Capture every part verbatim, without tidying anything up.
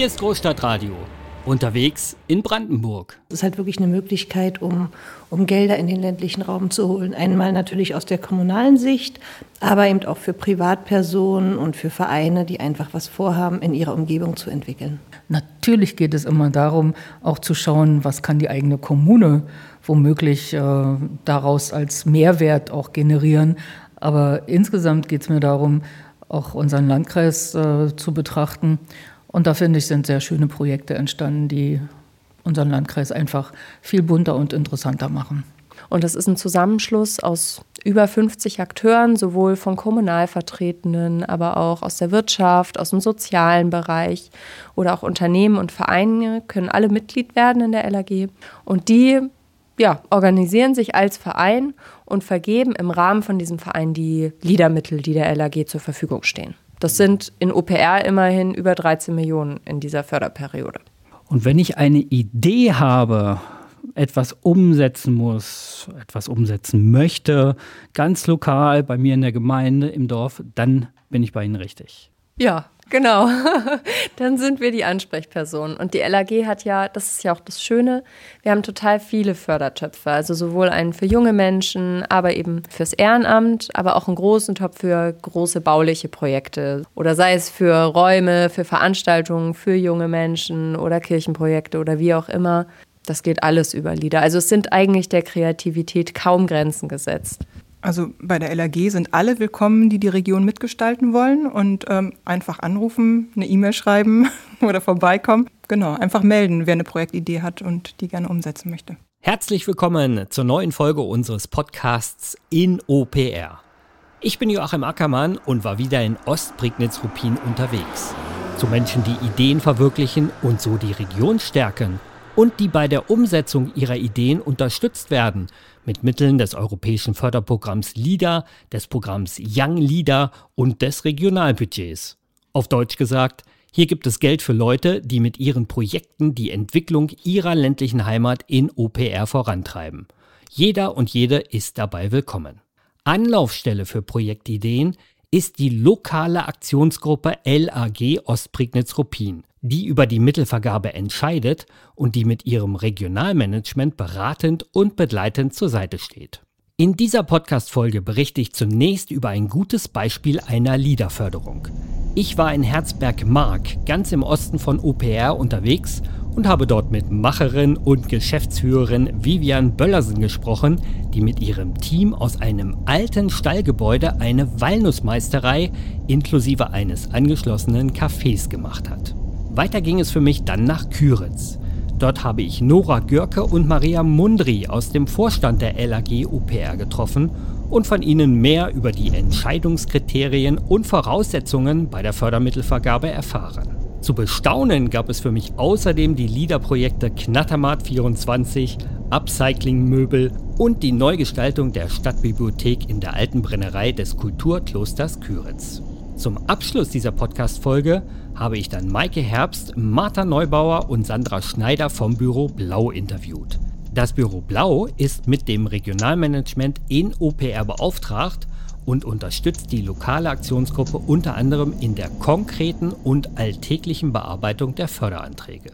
Hier ist Großstadtradio, unterwegs in Brandenburg. Es ist halt wirklich eine Möglichkeit, um, um Gelder in den ländlichen Raum zu holen. Einmal natürlich aus der kommunalen Sicht, aber eben auch für Privatpersonen und für Vereine, die einfach was vorhaben, in ihrer Umgebung zu entwickeln. Natürlich geht es immer darum, auch zu schauen, was kann die eigene Kommune womöglich äh, daraus als Mehrwert auch generieren. Aber insgesamt geht es mir darum, auch unseren Landkreis äh, zu betrachten. Und da, finde ich, sind sehr schöne Projekte entstanden, die unseren Landkreis einfach viel bunter und interessanter machen. Und das ist ein Zusammenschluss aus über fünfzig Akteuren, sowohl von Kommunalvertretenden, aber auch aus der Wirtschaft, aus dem sozialen Bereich oder auch Unternehmen und Vereine können alle Mitglied werden in der L A G. Und die ja, organisieren sich als Verein und vergeben im Rahmen von diesem Verein die LEADER-Mittel, die der L A G zur Verfügung stehen. Das sind in O P R immerhin über dreizehn Millionen in dieser Förderperiode. Und wenn ich eine Idee habe, etwas umsetzen muss, etwas umsetzen möchte, ganz lokal bei mir in der Gemeinde, im Dorf, dann bin ich bei Ihnen richtig. Ja, genau. Dann sind wir die Ansprechpersonen. Und die L A G hat ja, das ist ja auch das Schöne, wir haben total viele Fördertöpfe. Also sowohl einen für junge Menschen, aber eben fürs Ehrenamt, aber auch einen großen Topf für große bauliche Projekte. Oder sei es für Räume, für Veranstaltungen, für junge Menschen oder Kirchenprojekte oder wie auch immer. Das geht alles über LEADER. Also es sind eigentlich der Kreativität kaum Grenzen gesetzt. Also bei der L A G sind alle willkommen, die die Region mitgestalten wollen und ähm, einfach anrufen, eine E-Mail schreiben oder vorbeikommen. Genau, einfach melden, wer eine Projektidee hat und die gerne umsetzen möchte. Herzlich willkommen zur neuen Folge unseres Podcasts in O P R. Ich bin Joachim Ackermann und war wieder in Ostprignitz-Ruppin unterwegs. Zu Menschen, die Ideen verwirklichen und so die Region stärken und die bei der Umsetzung ihrer Ideen unterstützt werden mit Mitteln des europäischen Förderprogramms LEADER, des Programms Young Leader und des Regionalbudgets. Auf Deutsch gesagt, hier gibt es Geld für Leute, die mit ihren Projekten die Entwicklung ihrer ländlichen Heimat in O P R vorantreiben. Jeder und jede ist dabei willkommen. Anlaufstelle für Projektideen ist die lokale Aktionsgruppe L A G Ostprignitz-Ruppin, die über die Mittelvergabe entscheidet und die mit ihrem Regionalmanagement beratend und begleitend zur Seite steht. In dieser Podcast-Folge berichte ich zunächst über ein gutes Beispiel einer LEADER-Förderung. Ich war in Herzberg-Mark, ganz im Osten von O P R, unterwegs und habe dort mit Macherin und Geschäftsführerin Vivian Böllersen gesprochen, die mit ihrem Team aus einem alten Stallgebäude eine Walnussmeisterei inklusive eines angeschlossenen Cafés gemacht hat. Weiter ging es für mich dann nach Küritz. Dort habe ich Nora Görke und Maria Mundry aus dem Vorstand der L A G O P R getroffen und von ihnen mehr über die Entscheidungskriterien und Voraussetzungen bei der Fördermittelvergabe erfahren. Zu bestaunen gab es für mich außerdem die LEADER-Projekte Knattermat vierundzwanzig, Upcycling-Möbel und die Neugestaltung der Stadtbibliothek in der alten Brennerei des Kulturklosters Küritz. Zum Abschluss dieser Podcast-Folge habe ich dann Maike Herbst, Martha Neubauer und Sandra Schneider vom Büro Blau interviewt. Das Büro Blau ist mit dem Regionalmanagement in O P R beauftragt und unterstützt die lokale Aktionsgruppe unter anderem in der konkreten und alltäglichen Bearbeitung der Förderanträge.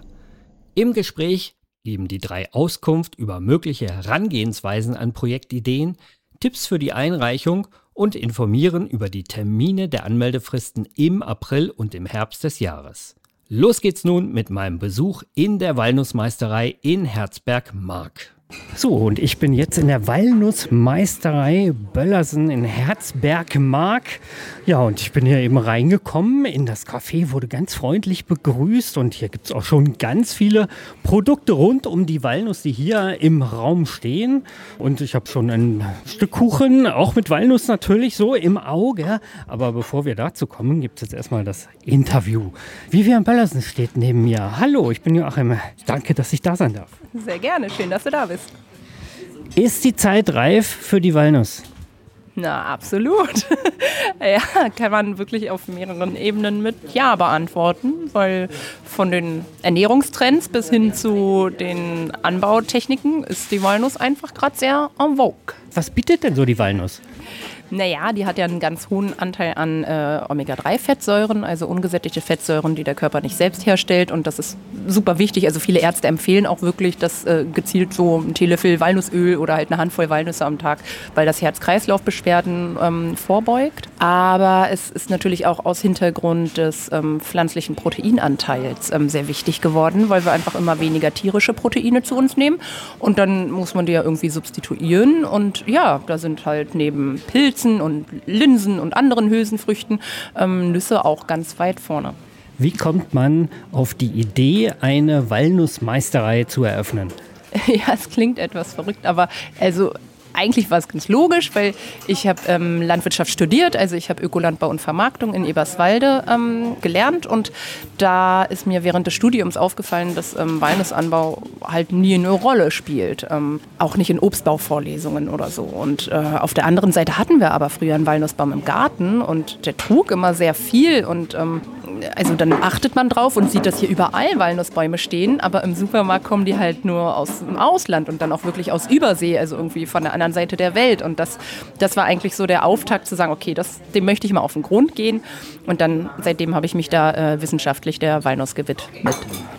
Im Gespräch geben die drei Auskunft über mögliche Herangehensweisen an Projektideen, Tipps für die Einreichung und informieren über die Termine der Anmeldefristen im April und im Herbst des Jahres. Los geht's nun mit meinem Besuch in der Walnussmeisterei in Herzberg-Mark. So, und ich bin jetzt in der Walnussmeisterei Böllersen in Herzberg-Mark. Ja, und ich bin hier eben reingekommen in das Café, wurde ganz freundlich begrüßt und hier gibt es auch schon ganz viele Produkte rund um die Walnuss, die hier im Raum stehen. Und ich habe schon ein Stück Kuchen, auch mit Walnuss natürlich, so im Auge. Aber bevor wir dazu kommen, gibt es jetzt erstmal das Interview. Vivian Böllersen steht neben mir. Hallo, ich bin Joachim. Danke, dass ich da sein darf. Sehr gerne, schön, dass du da bist. Ist die Zeit reif für die Walnuss? Na, absolut. Ja, kann man wirklich auf mehreren Ebenen mit Ja beantworten, weil von den Ernährungstrends bis hin zu den Anbautechniken ist die Walnuss einfach gerade sehr en vogue. Was bietet denn so die Walnuss? Naja, die hat ja einen ganz hohen Anteil an äh, Omega drei Fettsäuren, also ungesättigte Fettsäuren, die der Körper nicht selbst herstellt. Und das ist super wichtig. Also viele Ärzte empfehlen auch wirklich, dass äh, gezielt so ein Teelöffel Walnussöl oder halt eine Handvoll Walnüsse am Tag, weil das Herz-Kreislauf-Beschwerden ähm, vorbeugt. Aber es ist natürlich auch aus Hintergrund des ähm, pflanzlichen Proteinanteils ähm, sehr wichtig geworden, weil wir einfach immer weniger tierische Proteine zu uns nehmen. Und dann muss man die ja irgendwie substituieren. Und ja, da sind halt neben Pilzen und Linsen und anderen Hülsenfrüchten ähm, Nüsse auch ganz weit vorne. Wie kommt man auf die Idee, eine Walnussmeisterei zu eröffnen? Ja, es klingt etwas verrückt, aber also eigentlich war es ganz logisch, weil ich habe ähm, Landwirtschaft studiert, also ich habe Ökolandbau und Vermarktung in Eberswalde ähm, gelernt und da ist mir während des Studiums aufgefallen, dass ähm, Walnussanbau halt nie eine Rolle spielt, ähm, auch nicht in Obstbauvorlesungen oder so. Und äh, auf der anderen Seite hatten wir aber früher einen Walnussbaum im Garten und der trug immer sehr viel und ähm, also dann achtet man drauf und sieht, dass hier überall Walnussbäume stehen, aber im Supermarkt kommen die halt nur aus dem Ausland und dann auch wirklich aus Übersee, also irgendwie von der anderen Seite der Welt. Und das, das war eigentlich so der Auftakt zu sagen, okay, das, dem möchte ich mal auf den Grund gehen. Und dann seitdem habe ich mich da äh, wissenschaftlich der Walnuss gewidmet.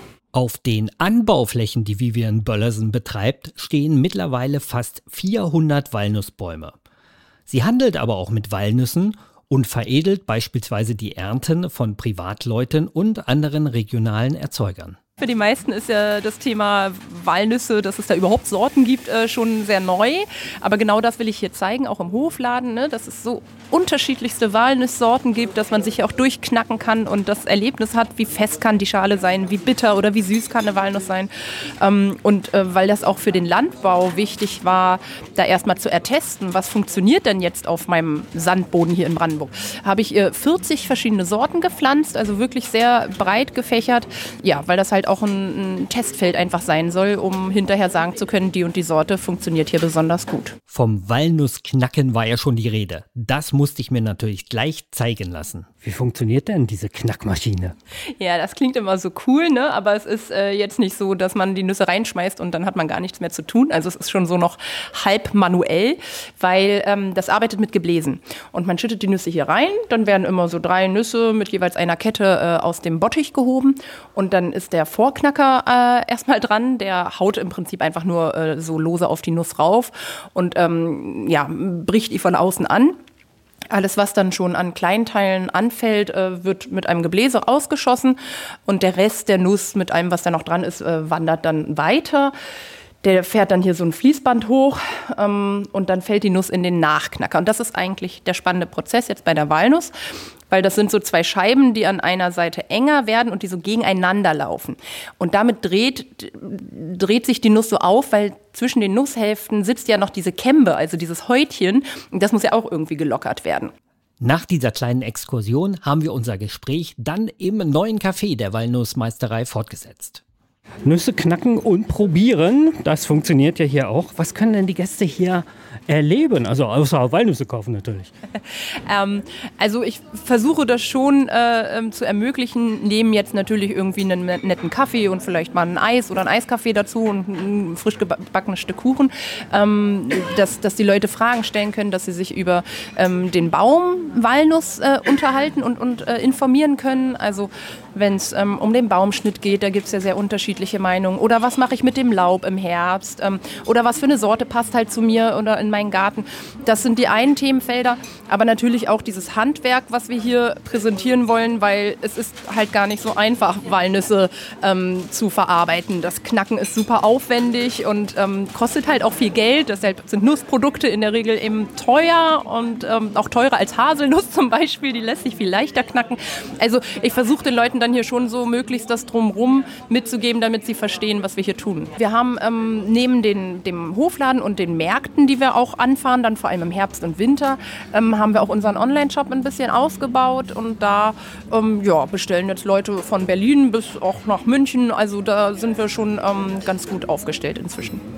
Auf den Anbauflächen, die Vivian Böllersen betreibt, stehen mittlerweile fast vierhundert Walnussbäume. Sie handelt aber auch mit Walnüssen und veredelt beispielsweise die Ernten von Privatleuten und anderen regionalen Erzeugern. Für die meisten ist ja das Thema Walnüsse, dass es da überhaupt Sorten gibt, äh, schon sehr neu. Aber genau das will ich hier zeigen, auch im Hofladen, ne, dass es so unterschiedlichste Walnusssorten gibt, dass man sich auch durchknacken kann und das Erlebnis hat, wie fest kann die Schale sein, wie bitter oder wie süß kann eine Walnuss sein. Ähm, und äh, weil das auch für den Landbau wichtig war, da erstmal zu ertesten, was funktioniert denn jetzt auf meinem Sandboden hier in Brandenburg, habe ich äh, vierzig verschiedene Sorten gepflanzt, also wirklich sehr breit gefächert. Ja, weil das halt auch ein, ein Testfeld einfach sein soll, um hinterher sagen zu können, die und die Sorte funktioniert hier besonders gut. Vom Walnussknacken war ja schon die Rede. Das musste ich mir natürlich gleich zeigen lassen. Wie funktioniert denn diese Knackmaschine? Ja, das klingt immer so cool, ne? Aber es ist äh, jetzt nicht so, dass man die Nüsse reinschmeißt und dann hat man gar nichts mehr zu tun. Also es ist schon so noch halb manuell, weil ähm, das arbeitet mit Gebläsen. Und man schüttet die Nüsse hier rein, dann werden immer so drei Nüsse mit jeweils einer Kette äh, aus dem Bottich gehoben und dann ist der Vorknacker äh, erstmal dran, der haut im Prinzip einfach nur äh, so lose auf die Nuss rauf und ähm, ja, bricht die von außen an. Alles, was dann schon an Kleinteilen anfällt, äh, wird mit einem Gebläse ausgeschossen und der Rest der Nuss mit allem, was da noch dran ist, äh, wandert dann weiter. Der fährt dann hier so ein Fließband hoch ähm, und dann fällt die Nuss in den Nachknacker. Und das ist eigentlich der spannende Prozess jetzt bei der Walnuss, weil das sind so zwei Scheiben, die an einer Seite enger werden und die so gegeneinander laufen. Und damit dreht, dreht sich die Nuss so auf, weil zwischen den Nusshälften sitzt ja noch diese Kembe, also dieses Häutchen. Und das muss ja auch irgendwie gelockert werden. Nach dieser kleinen Exkursion haben wir unser Gespräch dann im neuen Café der Walnussmeisterei fortgesetzt. Nüsse knacken und probieren, das funktioniert ja hier auch. Was können denn die Gäste hier erleben? Also außer Walnüsse kaufen natürlich. ähm, also ich versuche das schon äh, zu ermöglichen, neben jetzt natürlich irgendwie einen netten Kaffee und vielleicht mal ein Eis oder ein Eiskaffee dazu und ein frisch gebackenes Stück Kuchen, ähm, dass, dass die Leute Fragen stellen können, dass sie sich über ähm, den Baum Walnuss äh, unterhalten und, und äh, informieren können. Also wenn es ähm, um den Baumschnitt geht, da gibt es ja sehr unterschiedliche Meinungen. Oder was mache ich mit dem Laub im Herbst? Ähm, oder was für eine Sorte passt halt zu mir oder in meinen Garten? Das sind die einen Themenfelder. Aber natürlich auch dieses Handwerk, was wir hier präsentieren wollen, weil es ist halt gar nicht so einfach, Walnüsse ähm, zu verarbeiten. Das Knacken ist super aufwendig und ähm, kostet halt auch viel Geld. Deshalb sind Nussprodukte in der Regel eben teuer und ähm, auch teurer als Haselnuss zum Beispiel. Die lässt sich viel leichter knacken. Also ich versuche den Leuten dann hier schon so möglichst das Drumherum mitzugeben, damit sie verstehen, was wir hier tun. Wir haben ähm, neben den, dem Hofladen und den Märkten, die wir auch anfahren, dann vor allem im Herbst und Winter, ähm, haben wir auch unseren Online-Shop ein bisschen ausgebaut und da ähm, ja, bestellen jetzt Leute von Berlin bis auch nach München. Also da sind wir schon ähm, ganz gut aufgestellt inzwischen.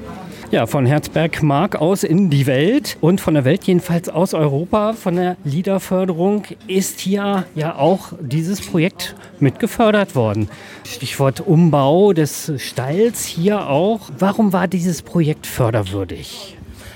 Ja, von Herzberg-Mark aus in die Welt und von der Welt jedenfalls aus Europa, von der LEADER-Förderung ist hier ja auch dieses Projekt mitgefördert worden. Stichwort Umbau des Stalls hier auch. Warum war dieses Projekt förderwürdig?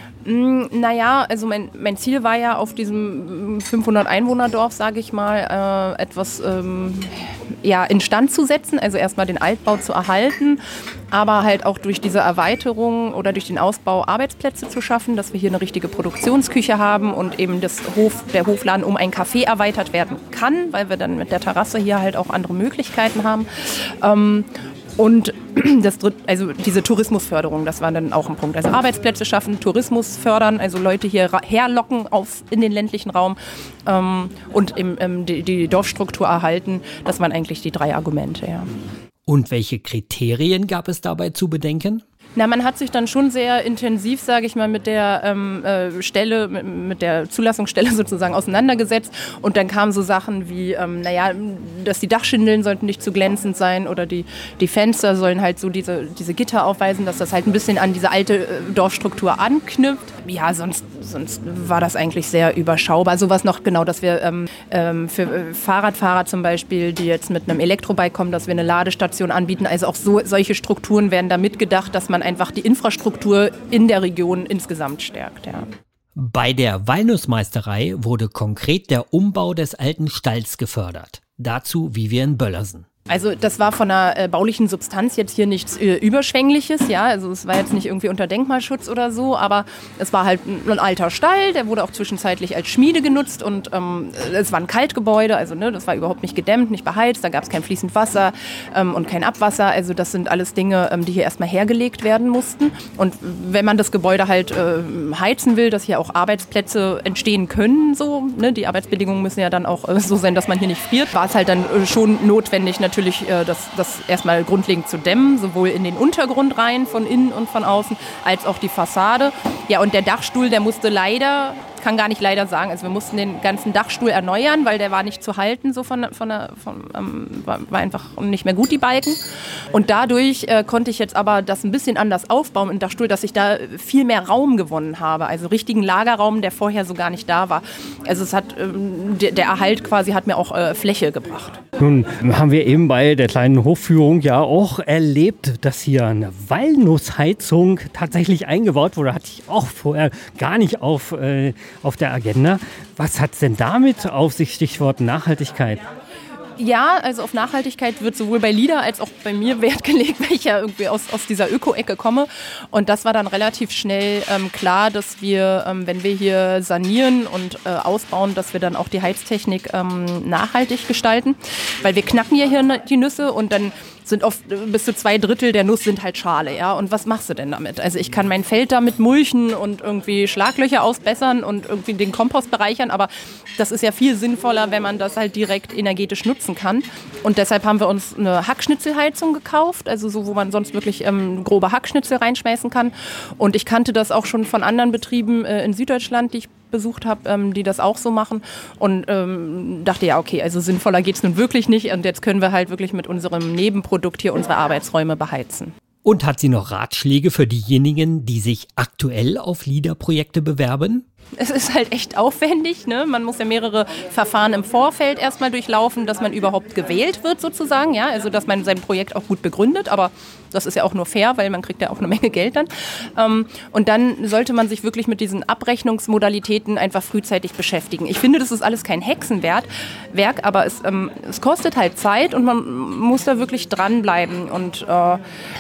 Naja, also mein, mein Ziel war ja auf diesem fünfhundert-Einwohner-Dorf, sage ich mal, äh, etwas ähm, ja, instand zu setzen, also erstmal den Altbau zu erhalten, aber halt auch durch diese Erweiterung oder durch den Ausbau Arbeitsplätze zu schaffen, dass wir hier eine richtige Produktionsküche haben und eben das Hof, der Hofladen um ein Café erweitert werden kann, weil wir dann mit der Terrasse hier halt auch andere Möglichkeiten haben. Ähm, Und das dritte, also diese Tourismusförderung, das war dann auch ein Punkt. Also Arbeitsplätze schaffen, Tourismus fördern, also Leute hier herlocken auf, in den ländlichen Raum ähm, und im, ähm, die, die Dorfstruktur erhalten. Das waren eigentlich die drei Argumente, ja. Und welche Kriterien gab es dabei zu bedenken? Na, man hat sich dann schon sehr intensiv, sage ich mal, mit der ähm, äh, Stelle, mit, mit der Zulassungsstelle sozusagen auseinandergesetzt. Und dann kamen so Sachen wie, ähm, naja, dass die Dachschindeln sollten nicht zu glänzend sein oder die, die Fenster sollen halt so diese, diese Gitter aufweisen, dass das halt ein bisschen an diese alte äh, Dorfstruktur anknüpft. Ja, sonst, sonst war das eigentlich sehr überschaubar. Sowas noch genau, dass wir ähm, ähm, für äh, Fahrradfahrer zum Beispiel, die jetzt mit einem Elektrobike kommen, dass wir eine Ladestation anbieten. Also auch so, solche Strukturen werden da mitgedacht, dass man einfach die Infrastruktur in der Region insgesamt stärkt. Ja. Bei der Walnussmeisterei wurde konkret der Umbau des alten Stalls gefördert. Dazu Vivian Böllersen. Also das war von der äh, baulichen Substanz jetzt hier nichts äh, Überschwängliches, ja, also es war jetzt nicht irgendwie unter Denkmalschutz oder so, aber es war halt ein, ein alter Stall, der wurde auch zwischenzeitlich als Schmiede genutzt und ähm, es war ein Kaltgebäude, also ne, das war überhaupt nicht gedämmt, nicht beheizt, da gab es kein fließend Wasser ähm, und kein Abwasser, also das sind alles Dinge, ähm, die hier erstmal hergelegt werden mussten und wenn man das Gebäude halt äh, heizen will, dass hier auch Arbeitsplätze entstehen können, so, ne, die Arbeitsbedingungen müssen ja dann auch äh, so sein, dass man hier nicht friert, war es halt dann äh, schon notwendig, natürlich Natürlich das, das erstmal grundlegend zu dämmen, sowohl in den Untergrund rein, von innen und von außen, als auch die Fassade. Ja, und der Dachstuhl, der musste leider, kann gar nicht leider sagen, also wir mussten den ganzen Dachstuhl erneuern, weil der war nicht zu halten, so von, von, der, von ähm, war, war einfach nicht mehr gut, die Balken. Und dadurch äh, konnte ich jetzt aber das ein bisschen anders aufbauen im Dachstuhl, dass ich da viel mehr Raum gewonnen habe, also richtigen Lagerraum, der vorher so gar nicht da war. Also es hat, ähm, der, der Erhalt quasi hat mir auch äh, Fläche gebracht. Nun haben wir eben bei der kleinen Hofführung ja auch erlebt, dass hier eine Walnussheizung tatsächlich eingebaut wurde. Hatte ich auch vorher gar nicht auf, äh, auf der Agenda. Was hat es denn damit auf sich, Stichwort Nachhaltigkeit? Ja, also auf Nachhaltigkeit wird sowohl bei LEADER als auch bei mir Wert gelegt, weil ich ja irgendwie aus, aus dieser Öko-Ecke komme. Und das war dann relativ schnell ähm, klar, dass wir, ähm, wenn wir hier sanieren und äh, ausbauen, dass wir dann auch die Heiztechnik ähm, nachhaltig gestalten. Weil wir knacken ja hier die Nüsse und dann sind oft bis zu zwei Drittel der Nuss sind halt Schale, ja. Und was machst du denn damit? Also ich kann mein Feld damit mulchen und irgendwie Schlaglöcher ausbessern und irgendwie den Kompost bereichern, aber das ist ja viel sinnvoller, wenn man das halt direkt energetisch nutzen kann. Und deshalb haben wir uns eine Hackschnitzelheizung gekauft, also so, wo man sonst wirklich ähm, grobe Hackschnitzel reinschmeißen kann. Und ich kannte das auch schon von anderen Betrieben äh, in Süddeutschland, die ich besucht habe, ähm, die das auch so machen und ähm, dachte, ja, okay, also sinnvoller geht es nun wirklich nicht und jetzt können wir halt wirklich mit unserem Nebenprodukt hier unsere Arbeitsräume beheizen. Und hat sie noch Ratschläge für diejenigen, die sich aktuell auf LEADER-Projekte bewerben? Es ist halt echt aufwendig, ne? Man muss ja mehrere Verfahren im Vorfeld erstmal durchlaufen, dass man überhaupt gewählt wird sozusagen, ja, also dass man sein Projekt auch gut begründet, aber das ist ja auch nur fair, weil man kriegt ja auch eine Menge Geld dann. Ähm, und dann sollte man sich wirklich mit diesen Abrechnungsmodalitäten einfach frühzeitig beschäftigen. Ich finde, das ist alles kein Hexenwerk, Werk, aber es, ähm, es kostet halt Zeit und man muss da wirklich dranbleiben. Und äh,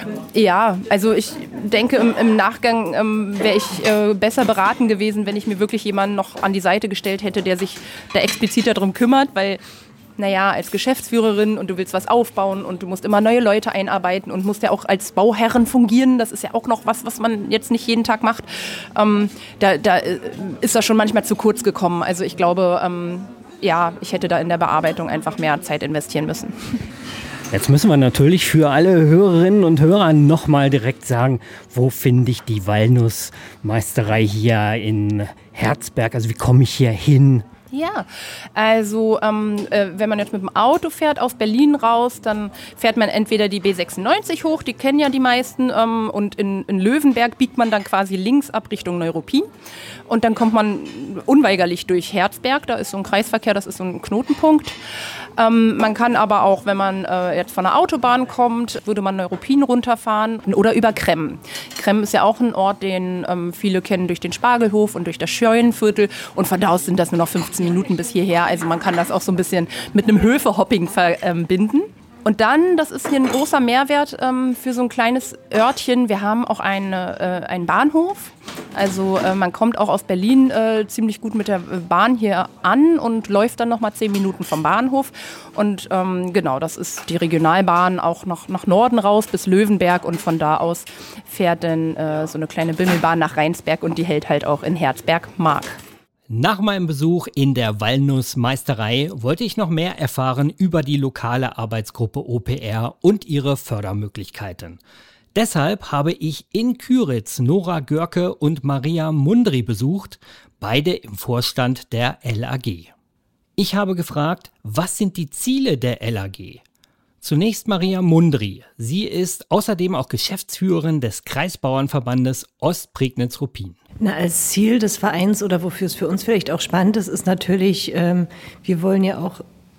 ja, also ich denke, im, im Nachgang ähm, wäre ich äh, besser beraten gewesen, wenn ich mir wirklich jemanden noch an die Seite gestellt hätte, der sich da explizit darum kümmert, weil naja, als Geschäftsführerin und du willst was aufbauen und du musst immer neue Leute einarbeiten und musst ja auch als Bauherrin fungieren. Das ist ja auch noch was, was man jetzt nicht jeden Tag macht. Ähm, da, da ist das schon manchmal zu kurz gekommen. Also ich glaube, ähm, ja, ich hätte da in der Bearbeitung einfach mehr Zeit investieren müssen. Jetzt müssen wir natürlich für alle Hörerinnen und Hörer nochmal direkt sagen, wo finde ich die Walnussmeisterei hier in Herzberg? Also wie komme ich hier hin? Ja, also ähm, äh, wenn man jetzt mit dem Auto fährt aus Berlin raus, dann fährt man entweder die B sechsundneunzig hoch, die kennen ja die meisten, ähm, und in, in Löwenberg biegt man dann quasi links ab Richtung Neuruppin. Und dann kommt man unweigerlich durch Herzberg, da ist so ein Kreisverkehr, das ist so ein Knotenpunkt. Ähm, man kann aber auch, wenn man äh, jetzt von der Autobahn kommt, würde man Neuruppin runterfahren oder über Kremm. Kremm ist ja auch ein Ort, den ähm, viele kennen durch den Spargelhof und durch das Scheunenviertel. Und von da aus sind das nur noch fünfzehn Minuten bis hierher. Also man kann das auch so ein bisschen mit einem Höfe-Hopping verbinden. Und dann, das ist hier ein großer Mehrwert ähm, für so ein kleines Örtchen, wir haben auch eine, äh, einen Bahnhof. Also äh, man kommt auch aus Berlin äh, ziemlich gut mit der Bahn hier an und läuft dann nochmal zehn Minuten vom Bahnhof. Und ähm, genau, das ist die Regionalbahn auch noch nach Norden raus bis Löwenberg. Und von da aus fährt dann äh, so eine kleine Bimmelbahn nach Rheinsberg und die hält halt auch in Herzberg-Mark. Nach meinem Besuch in der Walnussmeisterei wollte ich noch mehr erfahren über die lokale Arbeitsgruppe O P R und ihre Fördermöglichkeiten. Deshalb habe ich in Kyritz Nora Görke und Maria Mundry besucht, beide im Vorstand der L A G. Ich habe gefragt, was sind die Ziele der L A G? Zunächst Maria Mundry. Sie ist außerdem auch Geschäftsführerin des Kreisbauernverbandes Ostprignitz-Ruppin. Na, als Ziel des Vereins oder wofür es für uns vielleicht auch spannend ist, ist natürlich, ähm, wir wollen ja auch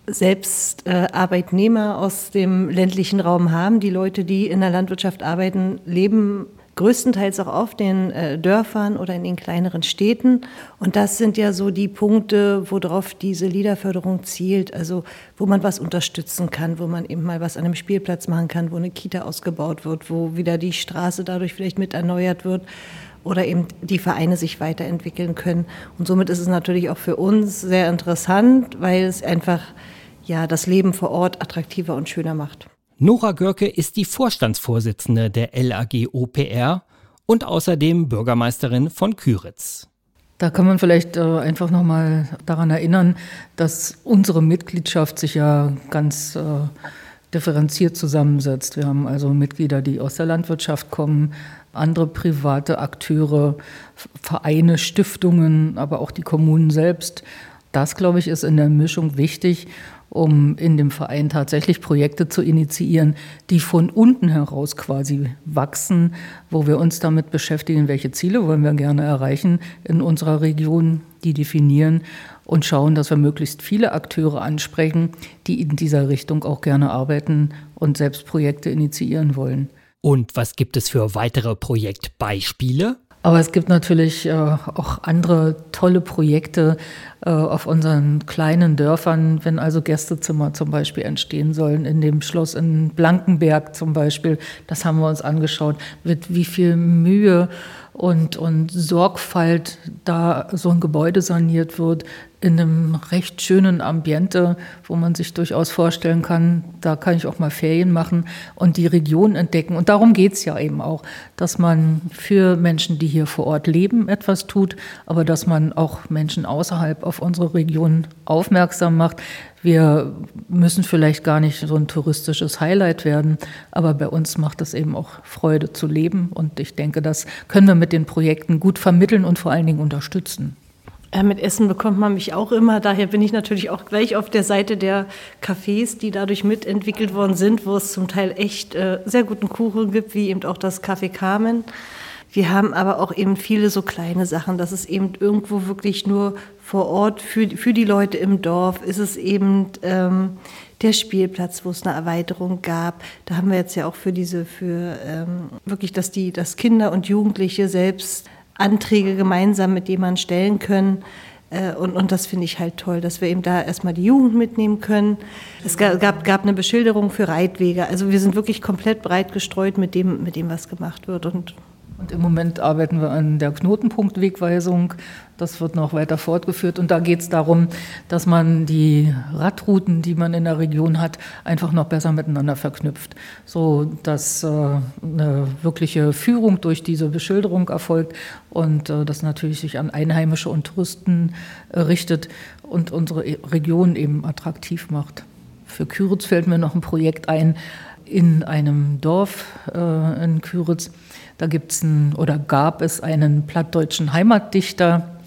selbst äh, Arbeitnehmer aus dem ländlichen Raum haben. Die Leute, die in der Landwirtschaft arbeiten, leben größtenteils auch auf den äh, Dörfern oder in den kleineren Städten. Und das sind ja so die Punkte, worauf diese Liederförderung zielt, also wo man was unterstützen kann, wo man eben mal was an einem Spielplatz machen kann, wo eine Kita ausgebaut wird, wo wieder die Straße dadurch vielleicht mit erneuert wird oder eben die Vereine sich weiterentwickeln können. Und somit ist es natürlich auch für uns sehr interessant, weil es einfach ja, das Leben vor Ort attraktiver und schöner macht. Nora Görke ist die Vorstandsvorsitzende der L A G O P R und außerdem Bürgermeisterin von Kyritz. Da kann man vielleicht äh, einfach nochmal daran erinnern, dass unsere Mitgliedschaft sich ja ganz äh, differenziert zusammensetzt. Wir haben also Mitglieder, die aus der Landwirtschaft kommen, andere private Akteure, Vereine, Stiftungen, aber auch die Kommunen selbst. Das, glaube ich, ist in der Mischung wichtig, um in dem Verein tatsächlich Projekte zu initiieren, die von unten heraus quasi wachsen, wo wir uns damit beschäftigen, welche Ziele wollen wir gerne erreichen in unserer Region, die definieren und schauen, dass wir möglichst viele Akteure ansprechen, die in dieser Richtung auch gerne arbeiten und selbst Projekte initiieren wollen. Und was gibt es für weitere Projektbeispiele? Aber es gibt natürlich äh, auch andere tolle Projekte äh, auf unseren kleinen Dörfern, wenn also Gästezimmer zum Beispiel entstehen sollen, in dem Schloss in Blankenberg zum Beispiel. Das haben wir uns angeschaut, mit wie viel Mühe und, und Sorgfalt da so ein Gebäude saniert wird, in einem recht schönen Ambiente, wo man sich durchaus vorstellen kann, da kann ich auch mal Ferien machen und die Region entdecken. Und darum geht es ja eben auch, dass man für Menschen, die hier vor Ort leben, etwas tut, aber dass man auch Menschen außerhalb auf unsere Region aufmerksam macht. Wir müssen vielleicht gar nicht so ein touristisches Highlight werden, aber bei uns macht es eben auch Freude zu leben. Und ich denke, das können wir mit den Projekten gut vermitteln und vor allen Dingen unterstützen. Ja, mit Essen bekommt man mich auch immer. Daher bin ich natürlich auch gleich auf der Seite der Cafés, die dadurch mitentwickelt worden sind, wo es zum Teil echt äh, sehr guten Kuchen gibt, wie eben auch das Café Carmen. Wir haben aber auch eben viele so kleine Sachen, dass es eben irgendwo wirklich nur vor Ort für, für die Leute im Dorf ist es eben ähm, der Spielplatz, wo es eine Erweiterung gab. Da haben wir jetzt ja auch für diese, für ähm, wirklich, dass die, dass Kinder und Jugendliche selbst Anträge gemeinsam mit jemandem stellen können. Und, und das finde ich halt toll, dass wir eben da erstmal die Jugend mitnehmen können. Es gab, gab eine Beschilderung für Reitwege. Also wir sind wirklich komplett breit gestreut mit dem, mit dem was gemacht wird. Und Und im Moment arbeiten wir an der Knotenpunktwegweisung. Das wird noch weiter fortgeführt. Und da geht es darum, dass man die Radrouten, die man in der Region hat, einfach noch besser miteinander verknüpft, so dass äh, eine wirkliche Führung durch diese Beschilderung erfolgt und äh, das natürlich sich an Einheimische und Touristen äh, richtet und unsere Region eben attraktiv macht. Für Kyritz fällt mir noch ein Projekt ein in einem Dorf äh, in Kyritz. Da gibt's ein, oder gab es einen plattdeutschen Heimatdichter,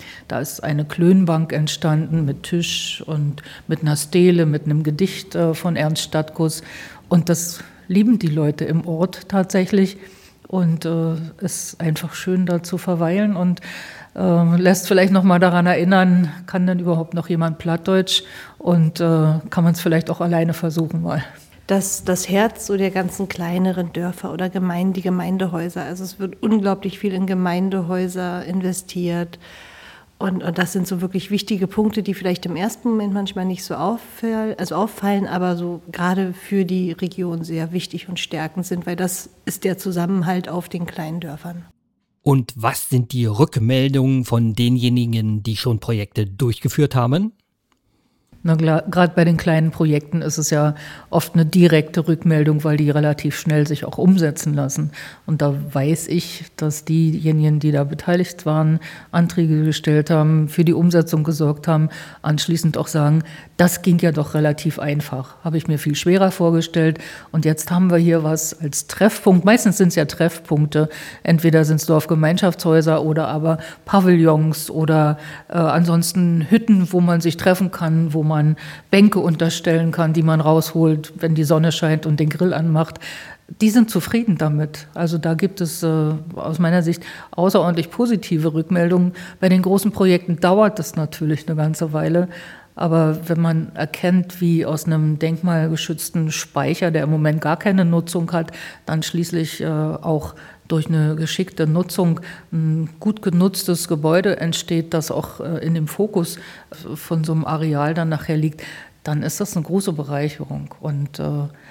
Da ist eine Klönbank entstanden mit Tisch und mit einer Stele, mit einem Gedicht von Ernst Stadtkus. Und das lieben die Leute im Ort tatsächlich. Und es äh, ist einfach schön, da zu verweilen und äh, lässt vielleicht noch mal daran erinnern, kann denn überhaupt noch jemand Plattdeutsch und äh, kann man es vielleicht auch alleine versuchen mal. Das, das Herz so der ganzen kleineren Dörfer oder Gemeinden, die Gemeindehäuser. Also es wird unglaublich viel in Gemeindehäuser investiert. Und, und das sind so wirklich wichtige Punkte, die vielleicht im ersten Moment manchmal nicht so auffallen, also auffallen, aber so gerade für die Region sehr wichtig und stärkend sind, weil das ist der Zusammenhalt auf den kleinen Dörfern. Und was sind die Rückmeldungen von denjenigen, die schon Projekte durchgeführt haben? Na, gerade bei den kleinen Projekten ist es ja oft eine direkte Rückmeldung, weil die relativ schnell sich auch umsetzen lassen. Und da weiß ich, dass diejenigen, die da beteiligt waren, Anträge gestellt haben, für die Umsetzung gesorgt haben, anschließend auch sagen, das ging ja doch relativ einfach. Habe ich mir viel schwerer vorgestellt. Und jetzt haben wir hier was als Treffpunkt. Meistens sind es ja Treffpunkte. Entweder sind es Dorfgemeinschaftshäuser oder aber Pavillons oder äh, ansonsten Hütten, wo man sich treffen kann, wo man Bänke unterstellen kann, die man rausholt, wenn die Sonne scheint und den Grill anmacht. Die sind zufrieden damit. Also da gibt es äh, aus meiner Sicht außerordentlich positive Rückmeldungen. Bei den großen Projekten dauert das natürlich eine ganze Weile. Aber wenn man erkennt, wie aus einem denkmalgeschützten Speicher, der im Moment gar keine Nutzung hat, dann schließlich äh, auch durch eine geschickte Nutzung ein gut genutztes Gebäude entsteht, das auch äh, in dem Fokus von so einem Areal dann nachher liegt, dann ist das eine große Bereicherung. Und äh,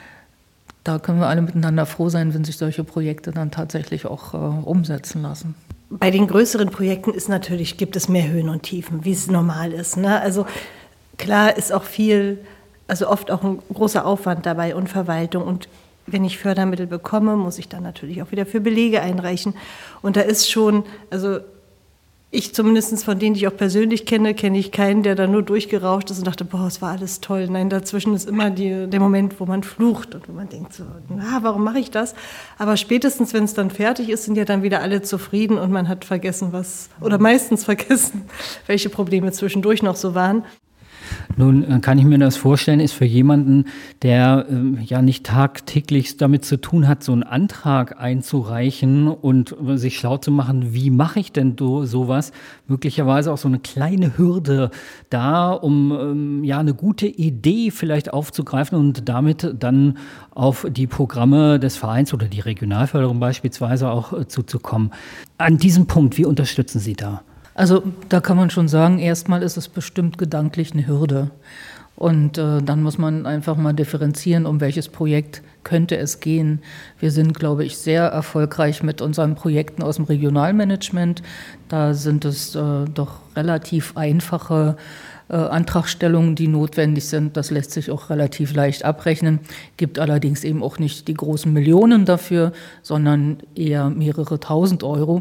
da können wir alle miteinander froh sein, wenn sich solche Projekte dann tatsächlich auch äh, umsetzen lassen. Bei den größeren Projekten ist natürlich, gibt es mehr Höhen und Tiefen, wie es normal ist, ne? Also klar ist auch viel, also oft auch ein großer Aufwand dabei und Verwaltung. Und wenn ich Fördermittel bekomme, muss ich dann natürlich auch wieder für Belege einreichen. Und da ist schon, also ich zumindest von denen, die ich auch persönlich kenne, kenne ich keinen, der da nur durchgerauscht ist und dachte, boah, es war alles toll. Nein, dazwischen ist immer die, der Moment, wo man flucht und wo man denkt so, na, warum mache ich das? Aber spätestens, wenn es dann fertig ist, sind ja dann wieder alle zufrieden und man hat vergessen, was, oder meistens vergessen, welche Probleme zwischendurch noch so waren. Nun kann ich mir das vorstellen, ist für jemanden, der äh, ja nicht tagtäglich damit zu tun hat, so einen Antrag einzureichen und sich schlau zu machen, wie mache ich denn do, sowas, möglicherweise auch so eine kleine Hürde da, um ähm, ja eine gute Idee vielleicht aufzugreifen und damit dann auf die Programme des Vereins oder die Regionalförderung beispielsweise auch äh, zuzukommen. An diesem Punkt, wie unterstützen Sie da? Also da kann man schon sagen, erstmal ist es bestimmt gedanklich eine Hürde. Und äh, dann muss man einfach mal differenzieren, um welches Projekt könnte es gehen. Wir sind, glaube ich, sehr erfolgreich mit unseren Projekten aus dem Regionalmanagement. Da sind es äh, doch relativ einfache äh, Antragstellungen, die notwendig sind. Das lässt sich auch relativ leicht abrechnen, gibt allerdings eben auch nicht die großen Millionen dafür, sondern eher mehrere tausend Euro.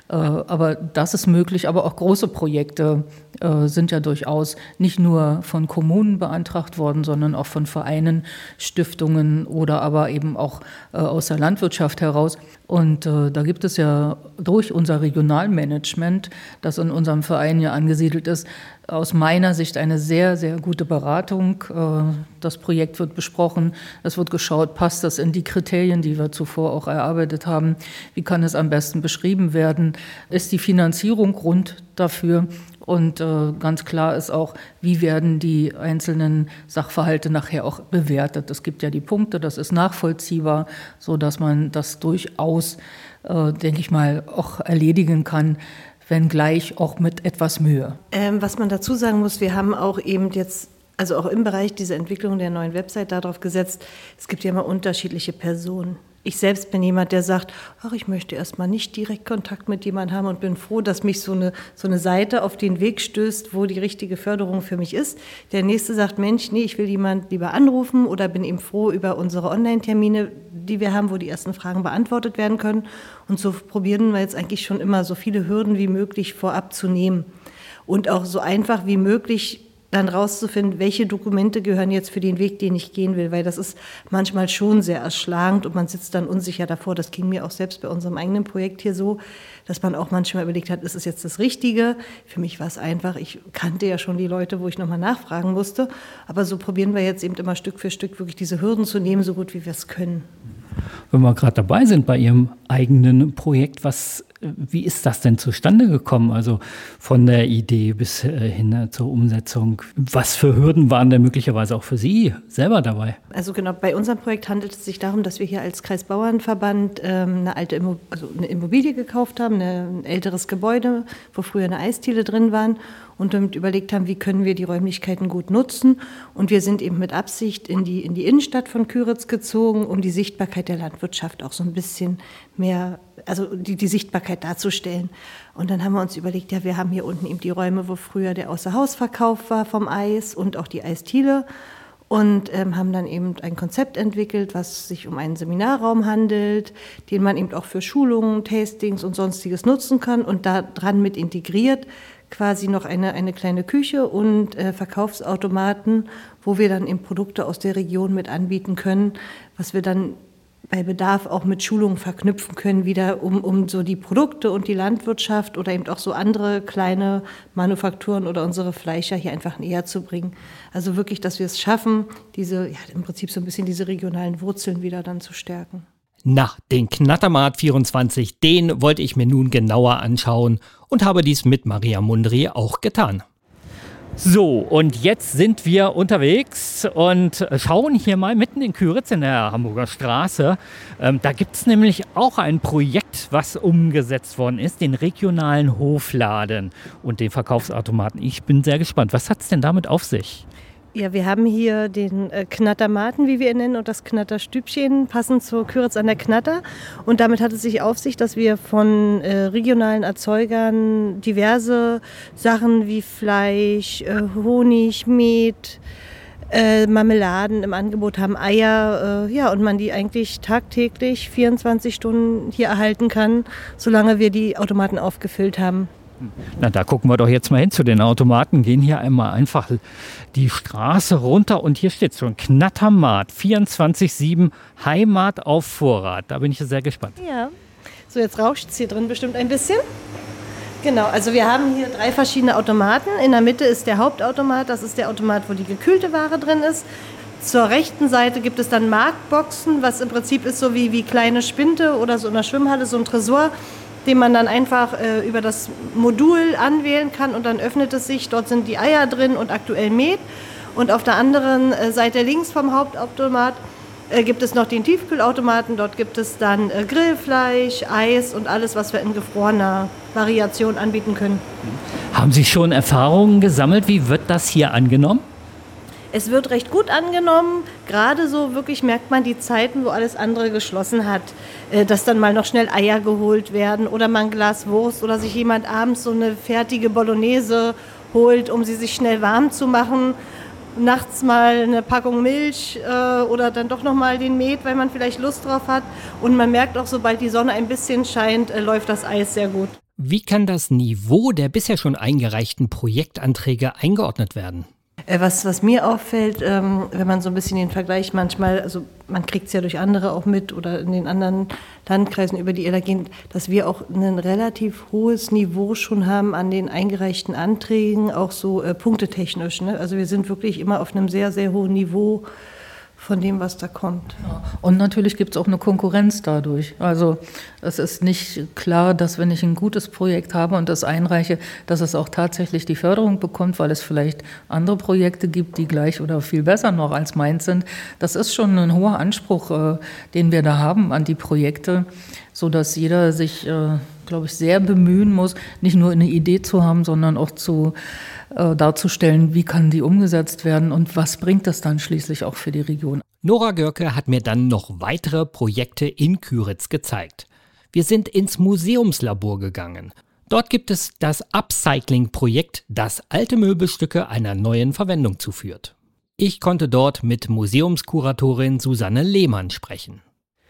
Aber das ist möglich, aber auch große Projekte äh, sind ja durchaus nicht nur von Kommunen beantragt worden, sondern auch von Vereinen, Stiftungen oder aber eben auch äh, aus der Landwirtschaft heraus. Und äh, da gibt es ja durch unser Regionalmanagement, das in unserem Verein ja angesiedelt ist, aus meiner Sicht eine sehr, sehr gute Beratung. Das Projekt wird besprochen, es wird geschaut, passt das in die Kriterien, die wir zuvor auch erarbeitet haben, wie kann es am besten beschrieben werden, ist die Finanzierung rund dafür und ganz klar ist auch, wie werden die einzelnen Sachverhalte nachher auch bewertet. Es gibt ja die Punkte, das ist nachvollziehbar, sodass man das durchaus, denke ich mal, auch erledigen kann, wenngleich auch mit etwas Mühe. Ähm, was man dazu sagen muss, wir haben auch eben jetzt, also auch im Bereich dieser Entwicklung der neuen Website darauf gesetzt, es gibt ja immer unterschiedliche Personen. Ich selbst bin jemand, der sagt, ach, ich möchte erstmal nicht direkt Kontakt mit jemandem haben und bin froh, dass mich so eine, so eine Seite auf den Weg stößt, wo die richtige Förderung für mich ist. Der Nächste sagt, Mensch, nee, ich will jemanden lieber anrufen oder bin eben froh über unsere Online-Termine, die wir haben, wo die ersten Fragen beantwortet werden können. Und so probieren wir jetzt eigentlich schon immer so viele Hürden wie möglich vorab zu nehmen und auch so einfach wie möglich dann rauszufinden, welche Dokumente gehören jetzt für den Weg, den ich gehen will, weil das ist manchmal schon sehr erschlagend und man sitzt dann unsicher davor. Das ging mir auch selbst bei unserem eigenen Projekt hier so, dass man auch manchmal überlegt hat, ist es jetzt das Richtige? Für mich war es einfach, ich kannte ja schon die Leute, wo ich nochmal nachfragen musste, aber so probieren wir jetzt eben immer Stück für Stück wirklich diese Hürden zu nehmen, so gut wie wir es können. Wenn wir gerade dabei sind bei Ihrem eigenen Projekt, was, wie ist das denn zustande gekommen? Also von der Idee bis hin zur Umsetzung. Was für Hürden waren denn möglicherweise auch für Sie selber dabei? Also genau, bei unserem Projekt handelt es sich darum, dass wir hier als Kreisbauernverband ähm, eine alte Immo- also eine Immobilie gekauft haben, eine, ein älteres Gebäude, wo früher eine Eisdiele drin waren und damit überlegt haben, wie können wir die Räumlichkeiten gut nutzen. Und wir sind eben mit Absicht in die, in die Innenstadt von Kyritz gezogen, um die Sichtbarkeit der Landwirtschaft auch so ein bisschen mehr, also die, die Sichtbarkeit darzustellen. Und dann haben wir uns überlegt, ja, wir haben hier unten eben die Räume, wo früher der Außerhausverkauf war vom Eis und auch die Eisdiele. Und ähm, haben dann eben ein Konzept entwickelt, was sich um einen Seminarraum handelt, den man eben auch für Schulungen, Tastings und Sonstiges nutzen kann und da dran mit integriert quasi noch eine, eine kleine Küche und äh, Verkaufsautomaten, wo wir dann eben Produkte aus der Region mit anbieten können, was wir dann bei Bedarf auch mit Schulungen verknüpfen können, wieder um, um so die Produkte und die Landwirtschaft oder eben auch so andere kleine Manufakturen oder unsere Fleischer hier einfach näher zu bringen. Also wirklich, dass wir es schaffen, diese, ja, im Prinzip so ein bisschen diese regionalen Wurzeln wieder dann zu stärken. Na, den Knattermarkt vierundzwanzig, den wollte ich mir nun genauer anschauen und habe dies mit Maria Mundry auch getan. So, und jetzt sind wir unterwegs und schauen hier mal mitten in Kyritz in der Hamburger Straße. Ähm, da gibt es nämlich auch ein Projekt, was umgesetzt worden ist, den regionalen Hofladen und den Verkaufsautomaten. Ich bin sehr gespannt. Was hat es denn damit auf sich? Ja, wir haben hier den äh, Knattermaten, wie wir ihn nennen, und das Knatterstübchen, passend zur Kyritz an der Knatter. Und damit hat es sich auf sich, dass wir von äh, regionalen Erzeugern diverse Sachen wie Fleisch, äh, Honig, Met, äh, Marmeladen im Angebot haben, Eier, äh, ja, und man die eigentlich tagtäglich vierundzwanzig Stunden hier erhalten kann, solange wir die Automaten aufgefüllt haben. Na, da gucken wir doch jetzt mal hin zu den Automaten, gehen hier einmal einfach die Straße runter und hier steht schon Knattermarkt, vierundzwanzig sieben Heimat auf Vorrat. Da bin ich sehr gespannt. Ja, so jetzt rauscht es hier drin bestimmt ein bisschen. Genau, also wir haben hier drei verschiedene Automaten. In der Mitte ist der Hauptautomat, das ist der Automat, wo die gekühlte Ware drin ist. Zur rechten Seite gibt es dann Marktboxen, was im Prinzip ist so wie, wie kleine Spinte oder so in der Schwimmhalle, so ein Tresor, den man dann einfach äh, über das Modul anwählen kann und dann öffnet es sich. Dort sind die Eier drin und aktuell Met. Und auf der anderen äh, Seite links vom Hauptautomat äh, gibt es noch den Tiefkühlautomaten. Dort gibt es dann äh, Grillfleisch, Eis und alles, was wir in gefrorener Variation anbieten können. Haben Sie schon Erfahrungen gesammelt? Wie wird das hier angenommen? Es wird recht gut angenommen. Gerade so wirklich merkt man die Zeiten, wo alles andere geschlossen hat, dass dann mal noch schnell Eier geholt werden oder mal ein Glas Wurst oder sich jemand abends so eine fertige Bolognese holt, um sie sich schnell warm zu machen. Nachts mal eine Packung Milch äh, oder dann doch noch mal den Met, weil man vielleicht Lust drauf hat. Und man merkt auch, sobald die Sonne ein bisschen scheint, äh, läuft das Eis sehr gut. Wie kann das Niveau der bisher schon eingereichten Projektanträge eingeordnet werden? Was, was mir auffällt, ähm, wenn man so ein bisschen den Vergleich manchmal, also man kriegt es ja durch andere auch mit oder in den anderen Landkreisen über die L A G, dass wir auch ein relativ hohes Niveau schon haben an den eingereichten Anträgen, auch so äh, punktetechnisch. Ne? Also wir sind wirklich immer auf einem sehr, sehr hohen Niveau von dem, was da kommt. Und natürlich gibt es auch eine Konkurrenz dadurch. Also es ist nicht klar, dass wenn ich ein gutes Projekt habe und das einreiche, dass es auch tatsächlich die Förderung bekommt, weil es vielleicht andere Projekte gibt, die gleich oder viel besser noch als meins sind. Das ist schon ein hoher Anspruch, äh, den wir da haben an die Projekte, sodass jeder sich, äh, glaube ich, sehr bemühen muss, nicht nur eine Idee zu haben, sondern auch zu äh, darzustellen, wie kann die umgesetzt werden und was bringt das dann schließlich auch für die Region. Nora Görke hat mir dann noch weitere Projekte in Kyritz gezeigt. Wir sind ins Museumslabor gegangen. Dort gibt es das Upcycling-Projekt, das alte Möbelstücke einer neuen Verwendung zuführt. Ich konnte dort mit Museumskuratorin Susanne Lehmann sprechen.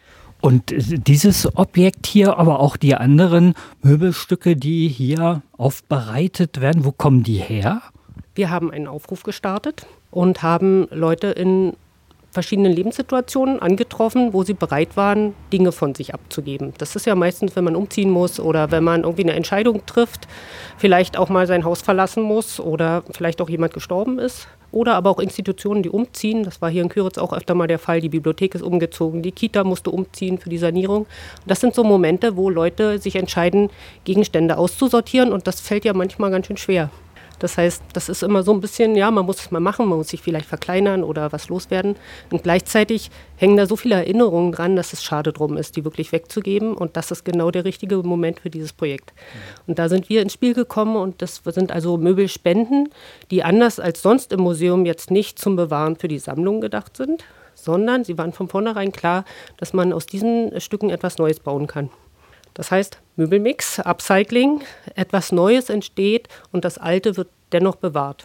Und dieses Objekt hier, aber auch die anderen Möbelstücke, die hier aufbereitet werden, wo kommen die her? Wir haben einen Aufruf gestartet und haben Leute in verschiedenen Lebenssituationen angetroffen, wo sie bereit waren, Dinge von sich abzugeben. Das ist ja meistens, wenn man umziehen muss oder wenn man irgendwie eine Entscheidung trifft, vielleicht auch mal sein Haus verlassen muss oder vielleicht auch jemand gestorben ist. Oder aber auch Institutionen, die umziehen. Das war hier in Kyritz auch öfter mal der Fall. Die Bibliothek ist umgezogen, die Kita musste umziehen für die Sanierung. Das sind so Momente, wo Leute sich entscheiden, Gegenstände auszusortieren und das fällt ja manchmal ganz schön schwer. Das heißt, das ist immer so ein bisschen, ja, man muss es mal machen, man muss sich vielleicht verkleinern oder was loswerden. Und gleichzeitig hängen da so viele Erinnerungen dran, dass es schade drum ist, die wirklich wegzugeben. Und das ist genau der richtige Moment für dieses Projekt. Und da sind wir ins Spiel gekommen und das sind also Möbelspenden, die anders als sonst im Museum jetzt nicht zum Bewahren für die Sammlung gedacht sind, sondern sie waren von vornherein klar, dass man aus diesen Stücken etwas Neues bauen kann. Das heißt, Möbelmix, Upcycling, etwas Neues entsteht und das Alte wird dennoch bewahrt.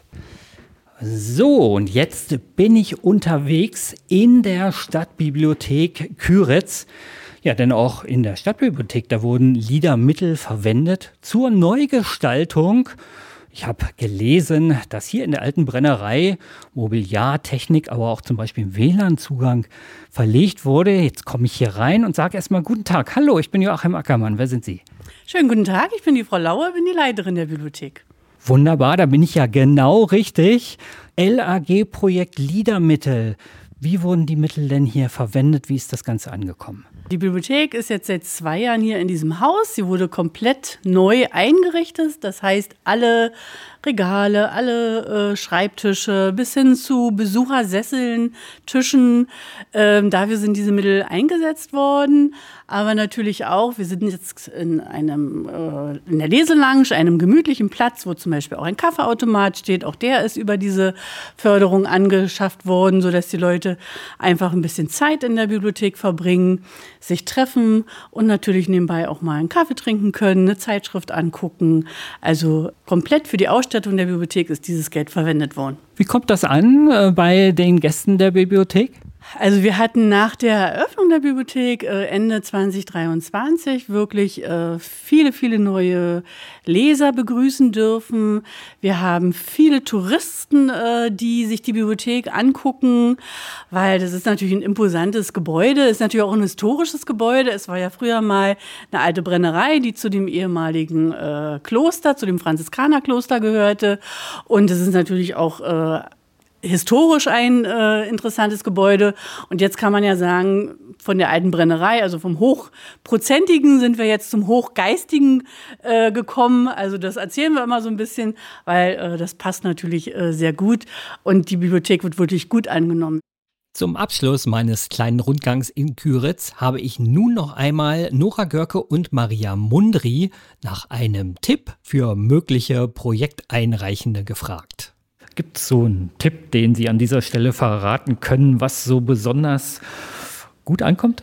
So, und jetzt bin ich unterwegs in der Stadtbibliothek Kyritz. Ja, denn auch in der Stadtbibliothek, da wurden LIDA-Mittel verwendet zur Neugestaltung. Ich habe gelesen, dass hier in der alten Brennerei Mobiliartechnik, aber auch zum Beispiel W L A N-Zugang verlegt wurde. Jetzt komme ich hier rein und sage erstmal guten Tag. Hallo, ich bin Joachim Ackermann. Wer sind Sie? Schönen guten Tag, ich bin die Frau Lauer, bin die Leiterin der Bibliothek. Wunderbar, da bin ich ja genau richtig. L A G-Projekt LIDA-Mittel. Wie wurden die Mittel denn hier verwendet? Wie ist das Ganze angekommen? Die Bibliothek ist jetzt seit zwei Jahren hier in diesem Haus. Sie wurde komplett neu eingerichtet. Das heißt, alle Regale, alle äh, Schreibtische bis hin zu Besuchersesseln, Tischen, äh, dafür sind diese Mittel eingesetzt worden. Aber natürlich auch, wir sind jetzt in einem äh, in der Leselounge, einem gemütlichen Platz, wo zum Beispiel auch ein Kaffeeautomat steht. Auch der ist über diese Förderung angeschafft worden, sodass die Leute einfach ein bisschen Zeit in der Bibliothek verbringen, sich treffen und natürlich nebenbei auch mal einen Kaffee trinken können, eine Zeitschrift angucken. Also komplett für die Ausstattung der Bibliothek ist dieses Geld verwendet worden. Wie kommt das an äh, bei den Gästen der Bibliothek? Also wir hatten nach der Eröffnung der Bibliothek äh, Ende zwanzig dreiundzwanzig wirklich äh, viele, viele neue Leser begrüßen dürfen. Wir haben viele Touristen, äh, die sich die Bibliothek angucken, weil das ist natürlich ein imposantes Gebäude, ist natürlich auch ein historisches Gebäude. Es war ja früher mal eine alte Brennerei, die zu dem ehemaligen äh, Kloster, zu dem Franziskanerkloster gehörte. Und es ist natürlich auch äh, historisch ein äh, interessantes Gebäude. Und jetzt kann man ja sagen, von der alten Brennerei, also vom Hochprozentigen sind wir jetzt zum Hochgeistigen äh, gekommen. Also das erzählen wir immer so ein bisschen, weil äh, das passt natürlich äh, sehr gut. Und die Bibliothek wird wirklich gut angenommen. Zum Abschluss meines kleinen Rundgangs in Kyritz habe ich nun noch einmal Nora Görke und Maria Mundry nach einem Tipp für mögliche Projekteinreichende gefragt. Gibt es so einen Tipp, den Sie an dieser Stelle verraten können, was so besonders gut ankommt?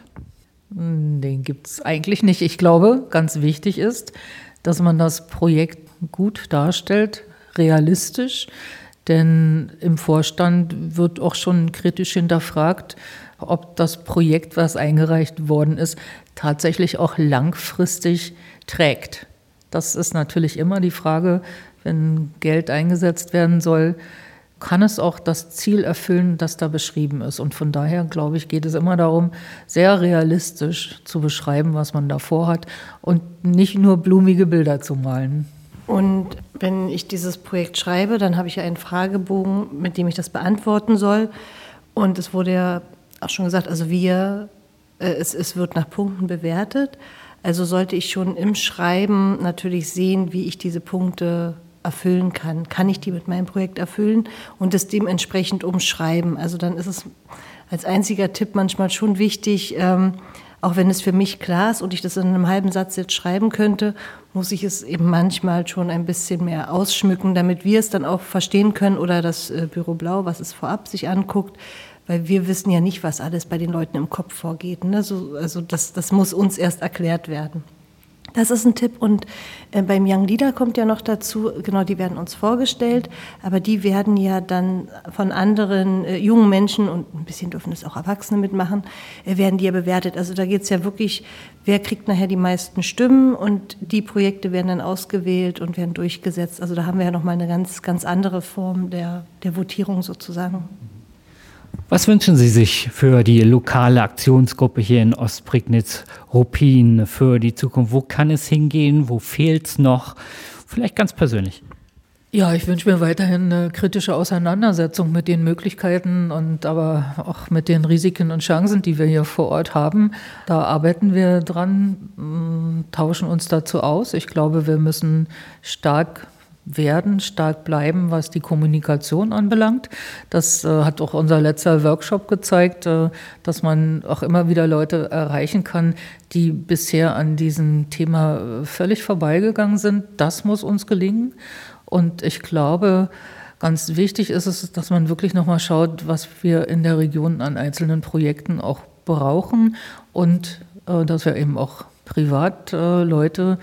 Den gibt es eigentlich nicht. Ich glaube, ganz wichtig ist, dass man das Projekt gut darstellt, realistisch. Denn im Vorstand wird auch schon kritisch hinterfragt, ob das Projekt, was eingereicht worden ist, tatsächlich auch langfristig trägt. Das ist natürlich immer die Frage, wenn Geld eingesetzt werden soll, kann es auch das Ziel erfüllen, das da beschrieben ist. Und von daher, glaube ich, geht es immer darum, sehr realistisch zu beschreiben, was man da vorhat und nicht nur blumige Bilder zu malen. Und wenn ich dieses Projekt schreibe, dann habe ich ja einen Fragebogen, mit dem ich das beantworten soll. Und es wurde ja auch schon gesagt, also wir, äh, es, es wird nach Punkten bewertet. Also sollte ich schon im Schreiben natürlich sehen, wie ich diese Punkte erfüllen kann. Kann ich die mit meinem Projekt erfüllen und es dementsprechend umschreiben? Also dann ist es als einziger Tipp manchmal schon wichtig, ähm, auch wenn es für mich klar ist und ich das in einem halben Satz jetzt schreiben könnte, muss ich es eben manchmal schon ein bisschen mehr ausschmücken, damit wir es dann auch verstehen können oder das äh, Büro Blau, was es vorab sich anguckt, weil wir wissen ja nicht, was alles bei den Leuten im Kopf vorgeht. Ne? So, also das, das muss uns erst erklärt werden. Das ist ein Tipp und äh, beim Young Leader kommt ja noch dazu, genau, die werden uns vorgestellt, aber die werden ja dann von anderen äh, jungen Menschen, und ein bisschen dürfen es auch Erwachsene mitmachen, äh, werden die ja bewertet. Also da geht es ja wirklich, wer kriegt nachher die meisten Stimmen, und die Projekte werden dann ausgewählt und werden durchgesetzt. Also da haben wir ja nochmal eine ganz, ganz andere Form der, der Votierung sozusagen. Was wünschen Sie sich für die lokale Aktionsgruppe hier in Ostprignitz-Ruppin für die Zukunft? Wo kann es hingehen? Wo fehlt es noch? Vielleicht ganz persönlich. Ja, ich wünsche mir weiterhin eine kritische Auseinandersetzung mit den Möglichkeiten und aber auch mit den Risiken und Chancen, die wir hier vor Ort haben. Da arbeiten wir dran, tauschen uns dazu aus. Ich glaube, wir müssen stark werden, stark bleiben, was die Kommunikation anbelangt. Das äh, hat auch unser letzter Workshop gezeigt, äh, dass man auch immer wieder Leute erreichen kann, die bisher an diesem Thema äh, völlig vorbeigegangen sind. Das muss uns gelingen. Und ich glaube, ganz wichtig ist es, dass man wirklich nochmal schaut, was wir in der Region an einzelnen Projekten auch brauchen und äh, dass wir eben auch privat äh, Leute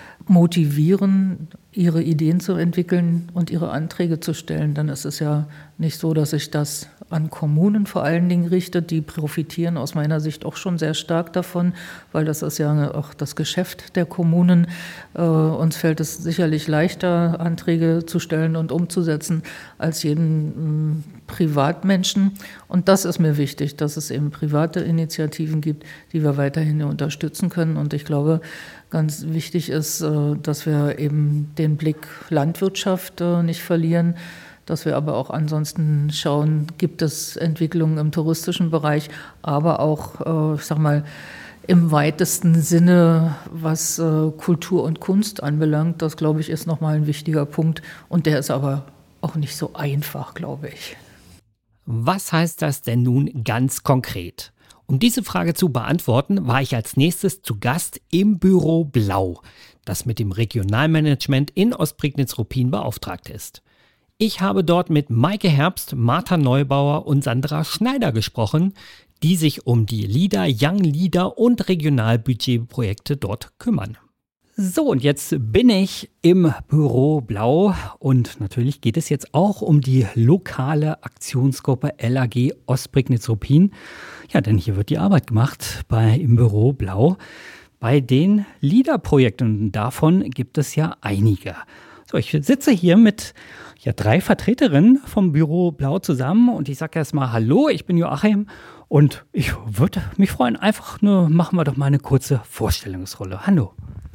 motivieren, ihre Ideen zu entwickeln und ihre Anträge zu stellen. Dann ist es ja nicht so, dass sich das an Kommunen vor allen Dingen richtet. Die profitieren aus meiner Sicht auch schon sehr stark davon, weil das ist ja auch das Geschäft der Kommunen. Äh, uns fällt es sicherlich leichter, Anträge zu stellen und umzusetzen, als jeden mh, Privatmenschen. Und das ist mir wichtig, dass es eben private Initiativen gibt, die wir weiterhin unterstützen können. Und ich glaube, ganz wichtig ist, dass wir eben den Blick Landwirtschaft nicht verlieren, dass wir aber auch ansonsten schauen, gibt es Entwicklungen im touristischen Bereich, aber auch, ich sag mal, im weitesten Sinne, was Kultur und Kunst anbelangt. Das, glaube ich, ist nochmal ein wichtiger Punkt und der ist aber auch nicht so einfach, glaube ich. Was heißt das denn nun ganz konkret? Um diese Frage zu beantworten, war ich als nächstes zu Gast im Büro Blau, das mit dem Regionalmanagement in Ostprignitz-Ruppin beauftragt ist. Ich habe dort mit Maike Herbst, Martha Neubauer und Sandra Schneider gesprochen, die sich um die LEADER, Young Leader und Regionalbudgetprojekte dort kümmern. So, und jetzt bin ich im Büro Blau und natürlich geht es jetzt auch um die lokale Aktionsgruppe L A G Ostprignitz-Ruppin. Ja, denn hier wird die Arbeit gemacht bei im Büro Blau bei den LEADER-Projekten. Und davon gibt es ja einige. So, ich sitze hier mit ja, drei Vertreterinnen vom Büro Blau zusammen und ich sage erstmal Hallo, ich bin Joachim und ich würde mich freuen, einfach nur machen wir doch mal eine kurze Vorstellungsrolle. Hallo.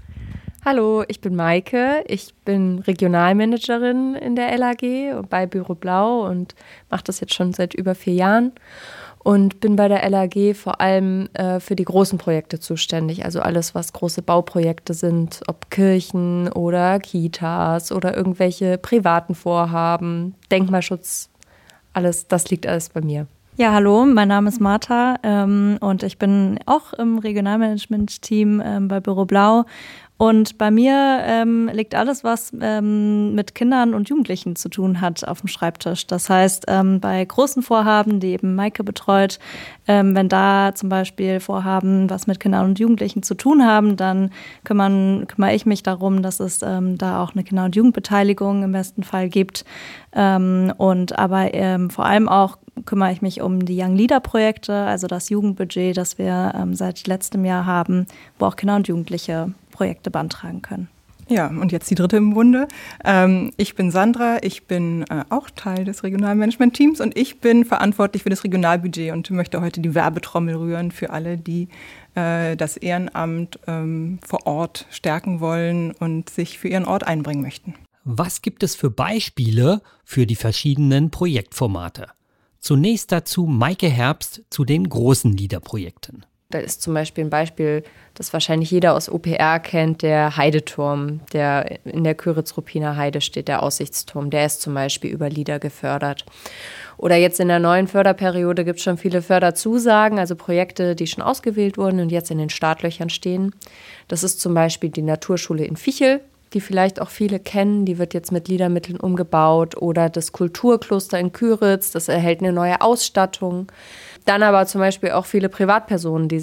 Hallo, ich bin Maike. Ich bin Regionalmanagerin in der L A G bei Büro Blau und mache das jetzt schon seit über vier Jahren und bin bei der L A G vor allem äh, für die großen Projekte zuständig. Also alles, was große Bauprojekte sind, ob Kirchen oder Kitas oder irgendwelche privaten Vorhaben, Denkmalschutz, alles, das liegt alles bei mir. Ja, hallo, mein Name ist Martha ähm, und ich bin auch im Regionalmanagement-Team ähm, bei Büro Blau. Und bei mir ähm, liegt alles, was ähm, mit Kindern und Jugendlichen zu tun hat, auf dem Schreibtisch. Das heißt, ähm, bei großen Vorhaben, die eben Maike betreut, ähm, wenn da zum Beispiel Vorhaben, was mit Kindern und Jugendlichen zu tun haben, dann kümmern, kümmere ich mich darum, dass es ähm, da auch eine Kinder- und Jugendbeteiligung im besten Fall gibt. Ähm, und aber ähm, vor allem auch kümmere ich mich um die Young Leader Projekte, also das Jugendbudget, das wir ähm, seit letztem Jahr haben, wo auch Kinder und Jugendliche Projekte beantragen können. Ja, und jetzt die dritte im Bunde. Ähm, ich bin Sandra, ich bin äh, auch Teil des Regionalmanagement-Teams und ich bin verantwortlich für das Regionalbudget und möchte heute die Werbetrommel rühren für alle, die äh, das Ehrenamt ähm, vor Ort stärken wollen und sich für ihren Ort einbringen möchten. Was gibt es für Beispiele für die verschiedenen Projektformate? Zunächst dazu Maike Herbst zu den großen LEADER-Projekten. Da ist zum Beispiel ein Beispiel, das wahrscheinlich jeder aus O P R kennt, der Heideturm, der in der Kyritz-Ruppiner Heide steht, der Aussichtsturm. Der ist zum Beispiel über LEADER gefördert. Oder jetzt in der neuen Förderperiode gibt es schon viele Förderzusagen, also Projekte, die schon ausgewählt wurden und jetzt in den Startlöchern stehen. Das ist zum Beispiel die Naturschule in Vichel, die vielleicht auch viele kennen. Die wird jetzt mit LEADER-Mitteln umgebaut. Oder das Kulturkloster in Kyritz, das erhält eine neue Ausstattung. Dann aber zum Beispiel auch viele Privatpersonen, die sich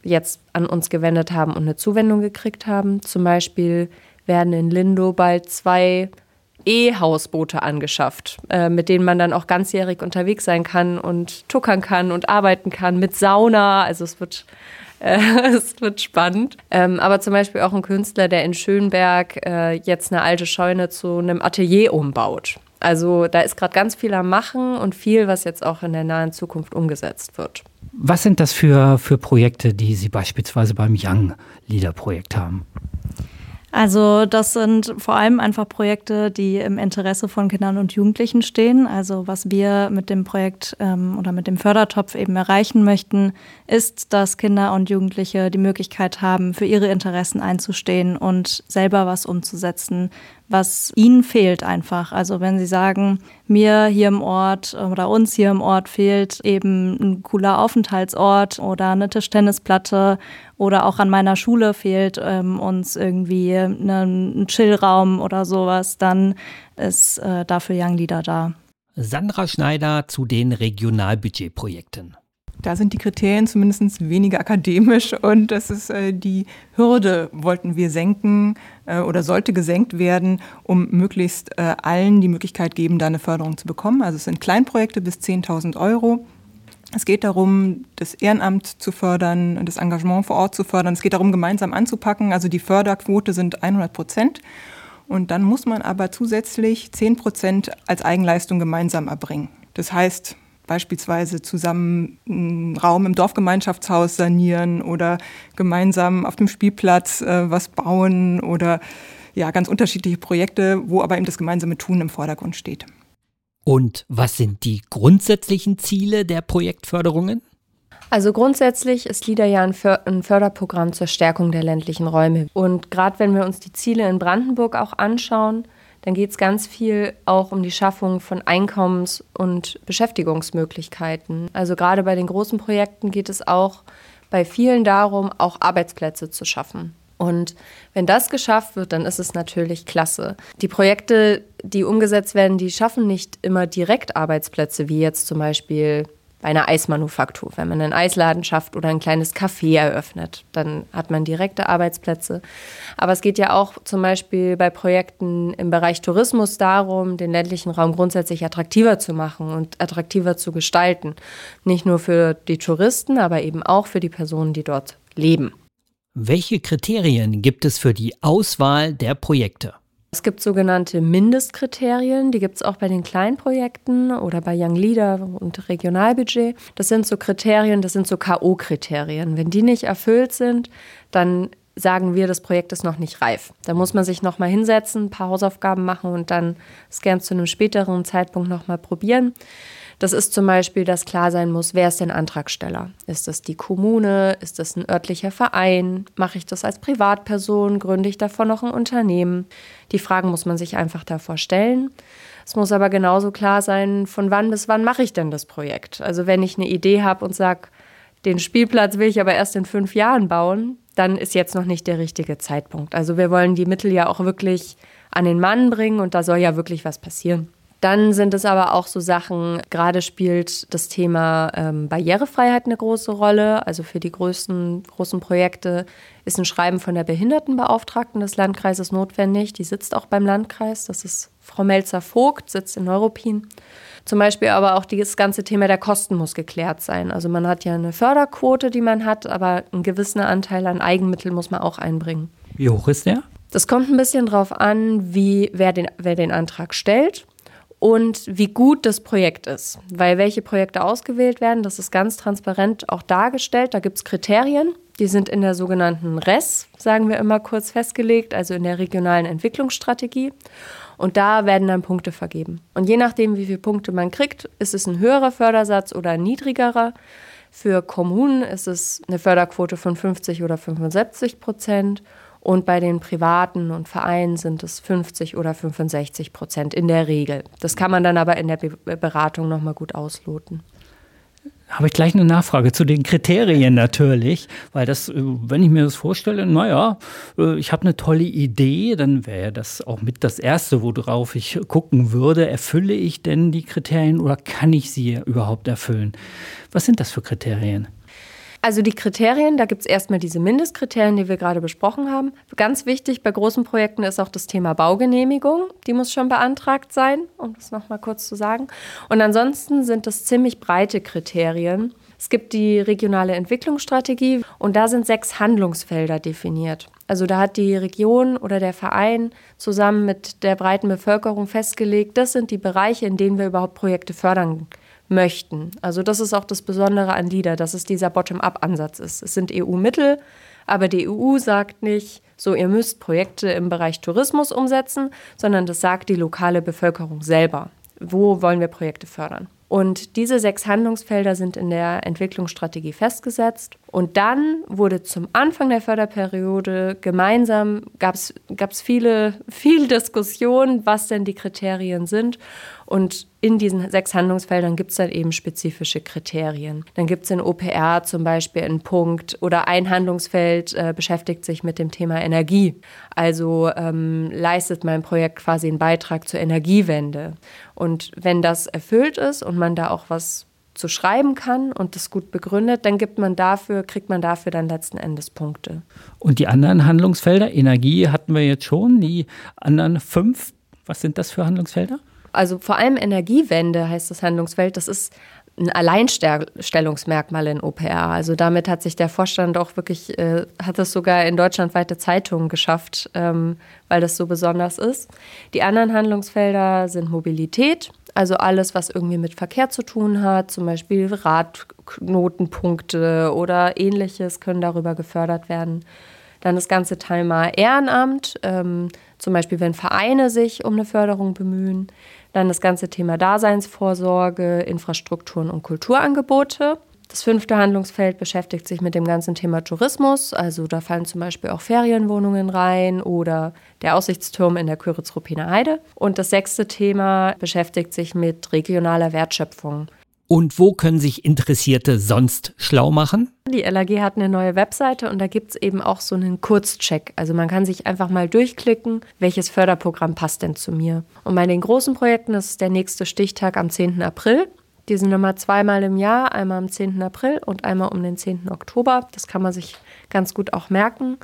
jetzt an uns gewendet haben und eine Zuwendung gekriegt haben. Zum Beispiel werden in Lindow bald zwei E-Hausboote angeschafft, äh, mit denen man dann auch ganzjährig unterwegs sein kann und tuckern kann und arbeiten kann mit Sauna. Also es wird, äh, es wird spannend. Ähm, aber zum Beispiel auch ein Künstler, der in Schönberg äh, jetzt eine alte Scheune zu einem Atelier umbaut. Also da ist gerade ganz viel am Machen und viel, was jetzt auch in der nahen Zukunft umgesetzt wird. Was sind das für, für Projekte, die Sie beispielsweise beim Young Leader Projekt haben? Also das sind vor allem einfach Projekte, die im Interesse von Kindern und Jugendlichen stehen. Also was wir mit dem Projekt ähm, oder mit dem Fördertopf eben erreichen möchten, ist, dass Kinder und Jugendliche die Möglichkeit haben, für ihre Interessen einzustehen und selber was umzusetzen, was ihnen fehlt einfach. Also wenn sie sagen, mir hier im Ort oder uns hier im Ort fehlt eben ein cooler Aufenthaltsort oder eine Tischtennisplatte oder auch an meiner Schule fehlt ähm, uns irgendwie ein Chillraum oder sowas, dann ist äh, dafür Young Leader da. Sandra Schneider zu den Regionalbudgetprojekten. Da sind die Kriterien zumindest weniger akademisch und das ist äh, die Hürde, wollten wir senken äh, oder sollte gesenkt werden, um möglichst äh, allen die Möglichkeit geben, da eine Förderung zu bekommen. Also es sind Kleinprojekte bis zehntausend Euro. Es geht darum, das Ehrenamt zu fördern und das Engagement vor Ort zu fördern. Es geht darum, gemeinsam anzupacken. Also die Förderquote sind hundert Prozent. Und dann muss man aber zusätzlich zehn Prozent als Eigenleistung gemeinsam erbringen. Das heißt, beispielsweise zusammen einen Raum im Dorfgemeinschaftshaus sanieren oder gemeinsam auf dem Spielplatz äh, was bauen oder ja, ganz unterschiedliche Projekte, wo aber eben das gemeinsame Tun im Vordergrund steht. Und was sind die grundsätzlichen Ziele der Projektförderungen? Also grundsätzlich ist LEADER ja ein Förderprogramm zur Stärkung der ländlichen Räume. Und gerade wenn wir uns die Ziele in Brandenburg auch anschauen, dann geht es ganz viel auch um die Schaffung von Einkommens- und Beschäftigungsmöglichkeiten. Also gerade bei den großen Projekten geht es auch bei vielen darum, auch Arbeitsplätze zu schaffen. Und wenn das geschafft wird, dann ist es natürlich klasse. Die Projekte, die umgesetzt werden, die schaffen nicht immer direkt Arbeitsplätze, wie jetzt zum Beispiel bei einer Eismanufaktur. Wenn man einen Eisladen schafft oder ein kleines Café eröffnet, dann hat man direkte Arbeitsplätze. Aber es geht ja auch zum Beispiel bei Projekten im Bereich Tourismus darum, den ländlichen Raum grundsätzlich attraktiver zu machen und attraktiver zu gestalten. Nicht nur für die Touristen, aber eben auch für die Personen, die dort leben. Welche Kriterien gibt es für die Auswahl der Projekte? Es gibt sogenannte Mindestkriterien, die gibt es auch bei den kleinen Projekten oder bei Young Leader und Regionalbudget. Das sind so Kriterien, das sind so K O-Kriterien. Wenn die nicht erfüllt sind, dann sagen wir, das Projekt ist noch nicht reif. Da muss man sich noch mal hinsetzen, ein paar Hausaufgaben machen und dann es gern zu einem späteren Zeitpunkt noch mal probieren. Das ist zum Beispiel, dass klar sein muss, wer ist denn Antragsteller? Ist das die Kommune? Ist das ein örtlicher Verein? Mache ich das als Privatperson? Gründe ich davon noch ein Unternehmen? Die Fragen muss man sich einfach davor stellen. Es muss aber genauso klar sein, von wann bis wann mache ich denn das Projekt? Also wenn ich eine Idee habe und sage, den Spielplatz will ich aber erst in fünf Jahren bauen, dann ist jetzt noch nicht der richtige Zeitpunkt. Also wir wollen die Mittel ja auch wirklich an den Mann bringen und da soll ja wirklich was passieren. Dann sind es aber auch so Sachen, gerade spielt das Thema ähm, Barrierefreiheit eine große Rolle. Also für die größten großen Projekte ist ein Schreiben von der Behindertenbeauftragten des Landkreises notwendig. Die sitzt auch beim Landkreis. Das ist Frau Melzer-Vogt, sitzt in Neuruppin. Zum Beispiel aber auch das ganze Thema der Kosten muss geklärt sein. Also man hat ja eine Förderquote, die man hat, aber einen gewissen Anteil an Eigenmitteln muss man auch einbringen. Wie hoch ist der? Das kommt ein bisschen drauf an, wie, wer, den, wer den Antrag stellt. Und wie gut das Projekt ist. Weil welche Projekte ausgewählt werden, das ist ganz transparent auch dargestellt. Da gibt es Kriterien, die sind in der sogenannten R E S, sagen wir immer kurz festgelegt, also in der regionalen Entwicklungsstrategie. Und da werden dann Punkte vergeben. Und je nachdem, wie viele Punkte man kriegt, ist es ein höherer Fördersatz oder ein niedrigerer. Für Kommunen ist es eine Förderquote von fünfzig oder fünfundsiebzig Prozent. Und bei den Privaten und Vereinen sind es fünfzig oder fünfundsechzig Prozent in der Regel. Das kann man dann aber in der Be- Beratung nochmal gut ausloten. Habe ich gleich eine Nachfrage zu den Kriterien natürlich, weil das, wenn ich mir das vorstelle, naja, ich habe eine tolle Idee, dann wäre das auch mit das Erste, worauf ich gucken würde. Erfülle ich denn die Kriterien oder kann ich sie überhaupt erfüllen? Was sind das für Kriterien? Also die Kriterien, da gibt es erstmal diese Mindestkriterien, die wir gerade besprochen haben. Ganz wichtig bei großen Projekten ist auch das Thema Baugenehmigung. Die muss schon beantragt sein, um das nochmal kurz zu sagen. Und ansonsten sind das ziemlich breite Kriterien. Es gibt die regionale Entwicklungsstrategie und da sind sechs Handlungsfelder definiert. Also da hat die Region oder der Verein zusammen mit der breiten Bevölkerung festgelegt, das sind die Bereiche, in denen wir überhaupt Projekte fördern möchten. Also das ist auch das Besondere an LEADER, dass es dieser Bottom-up-Ansatz ist. Es sind E U-Mittel, aber die E U sagt nicht, so ihr müsst Projekte im Bereich Tourismus umsetzen, sondern das sagt die lokale Bevölkerung selber. Wo wollen wir Projekte fördern? Und diese sechs Handlungsfelder sind in der Entwicklungsstrategie festgesetzt. Und dann wurde zum Anfang der Förderperiode gemeinsam, gab es viele, viel Diskussion, was denn die Kriterien sind. Und in diesen sechs Handlungsfeldern gibt es dann eben spezifische Kriterien. Dann gibt es in O P R zum Beispiel einen Punkt oder ein Handlungsfeld äh, beschäftigt sich mit dem Thema Energie. Also ähm, leistet mein Projekt quasi einen Beitrag zur Energiewende. Und wenn das erfüllt ist und man da auch was zu schreiben kann und das gut begründet, dann gibt man dafür, kriegt man dafür dann letzten Endes Punkte. Und die anderen Handlungsfelder, Energie hatten wir jetzt schon, die anderen fünf, was sind das für Handlungsfelder? Also vor allem Energiewende heißt das Handlungsfeld, das ist ein Alleinstellungsmerkmal in O P R. Also damit hat sich der Vorstand auch wirklich, äh, hat es sogar in deutschlandweite Zeitungen geschafft, ähm, weil das so besonders ist. Die anderen Handlungsfelder sind Mobilität, also alles, was irgendwie mit Verkehr zu tun hat, zum Beispiel Radknotenpunkte oder Ähnliches können darüber gefördert werden. Dann das ganze Thema Ehrenamt, ähm, zum Beispiel wenn Vereine sich um eine Förderung bemühen. Dann das ganze Thema Daseinsvorsorge, Infrastrukturen und Kulturangebote. Das fünfte Handlungsfeld beschäftigt sich mit dem ganzen Thema Tourismus. Also da fallen zum Beispiel auch Ferienwohnungen rein oder der Aussichtsturm in der Köritz-Ruppiner Heide. Und das sechste Thema beschäftigt sich mit regionaler Wertschöpfung. Und wo können sich Interessierte sonst schlau machen? Die L A G hat eine neue Webseite und da gibt es eben auch so einen Kurzcheck. Also man kann sich einfach mal durchklicken, welches Förderprogramm passt denn zu mir. Und bei den großen Projekten ist der nächste Stichtag am zehnten April. Die sind immer zweimal im Jahr, einmal am zehnten April und einmal um den zehnten Oktober. Das kann man sich ganz gut auch merken.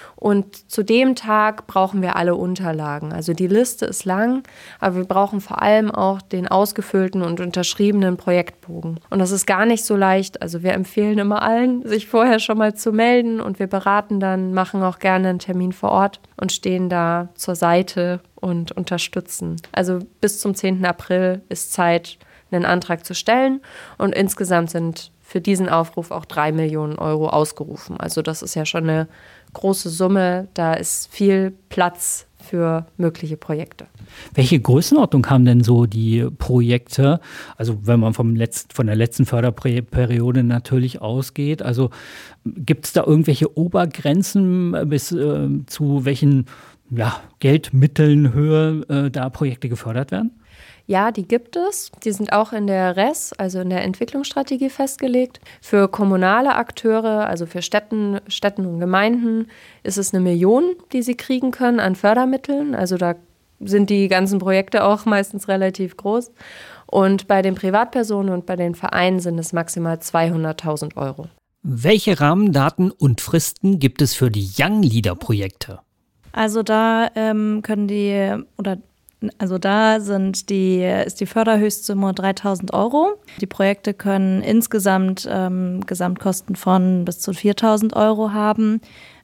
Und zu dem Tag brauchen wir alle Unterlagen. Also die Liste ist lang, aber wir brauchen vor allem auch den ausgefüllten und unterschriebenen Projektbogen. Und das ist gar nicht so leicht. Also wir empfehlen immer allen, sich vorher schon mal zu melden und wir beraten dann, machen auch gerne einen Termin vor Ort und stehen da zur Seite und unterstützen. Also bis zum zehnten April ist Zeit, einen Antrag zu stellen und insgesamt sind für diesen Aufruf auch drei Millionen Euro ausgerufen. Also das ist ja schon eine große Summe, da ist viel Platz für mögliche Projekte. Welche Größenordnung haben denn so die Projekte? Also wenn man vom letzten, von der letzten Förderperiode natürlich ausgeht, also gibt es da irgendwelche Obergrenzen bis äh, zu welchen ja, Geldmitteln, Höhe äh, da Projekte gefördert werden? Ja, die gibt es. Die sind auch in der R E S, also in der Entwicklungsstrategie festgelegt. Für kommunale Akteure, also für Städten, Städten und Gemeinden, ist es eine Million, die sie kriegen können an Fördermitteln. Also da sind die ganzen Projekte auch meistens relativ groß. Und bei den Privatpersonen und bei den Vereinen sind es maximal zweihunderttausend Euro. Welche Rahmendaten und Fristen gibt es für die Young Leader Projekte? Also da ähm, können die oder Also da sind die, ist die Förderhöchstsumme dreitausend Euro. Die Projekte können insgesamt ähm, Gesamtkosten von bis zu viertausend Euro haben.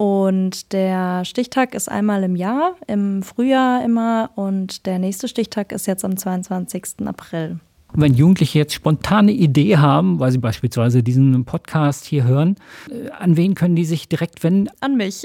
Und der Stichtag ist einmal im Jahr, im Frühjahr immer. Und der nächste Stichtag ist jetzt am zweiundzwanzigsten April. Wenn Jugendliche jetzt spontane Idee haben, weil sie beispielsweise diesen Podcast hier hören, an wen können die sich direkt wenden? An mich.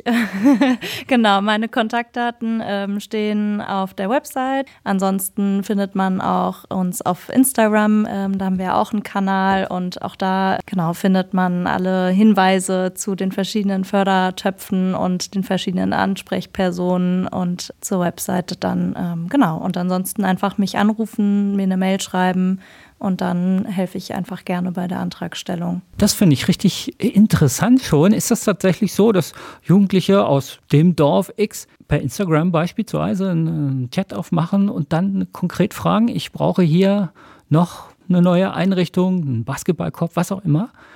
Genau, meine Kontaktdaten ähm, stehen auf der Website. Ansonsten findet man auch uns auf Instagram. Ähm, da haben wir auch einen Kanal und auch da genau findet man alle Hinweise zu den verschiedenen Fördertöpfen und den verschiedenen Ansprechpersonen und zur Webseite dann. Ähm, genau, und ansonsten einfach mich anrufen, mir eine Mail schreiben. Und dann helfe ich einfach gerne bei der Antragstellung. Das finde ich richtig interessant schon. Ist das tatsächlich so, dass Jugendliche aus dem Dorf X per Instagram beispielsweise einen Chat aufmachen und dann konkret fragen, ich brauche hier noch eine neue Einrichtung, einen Basketballkorb, was auch immer.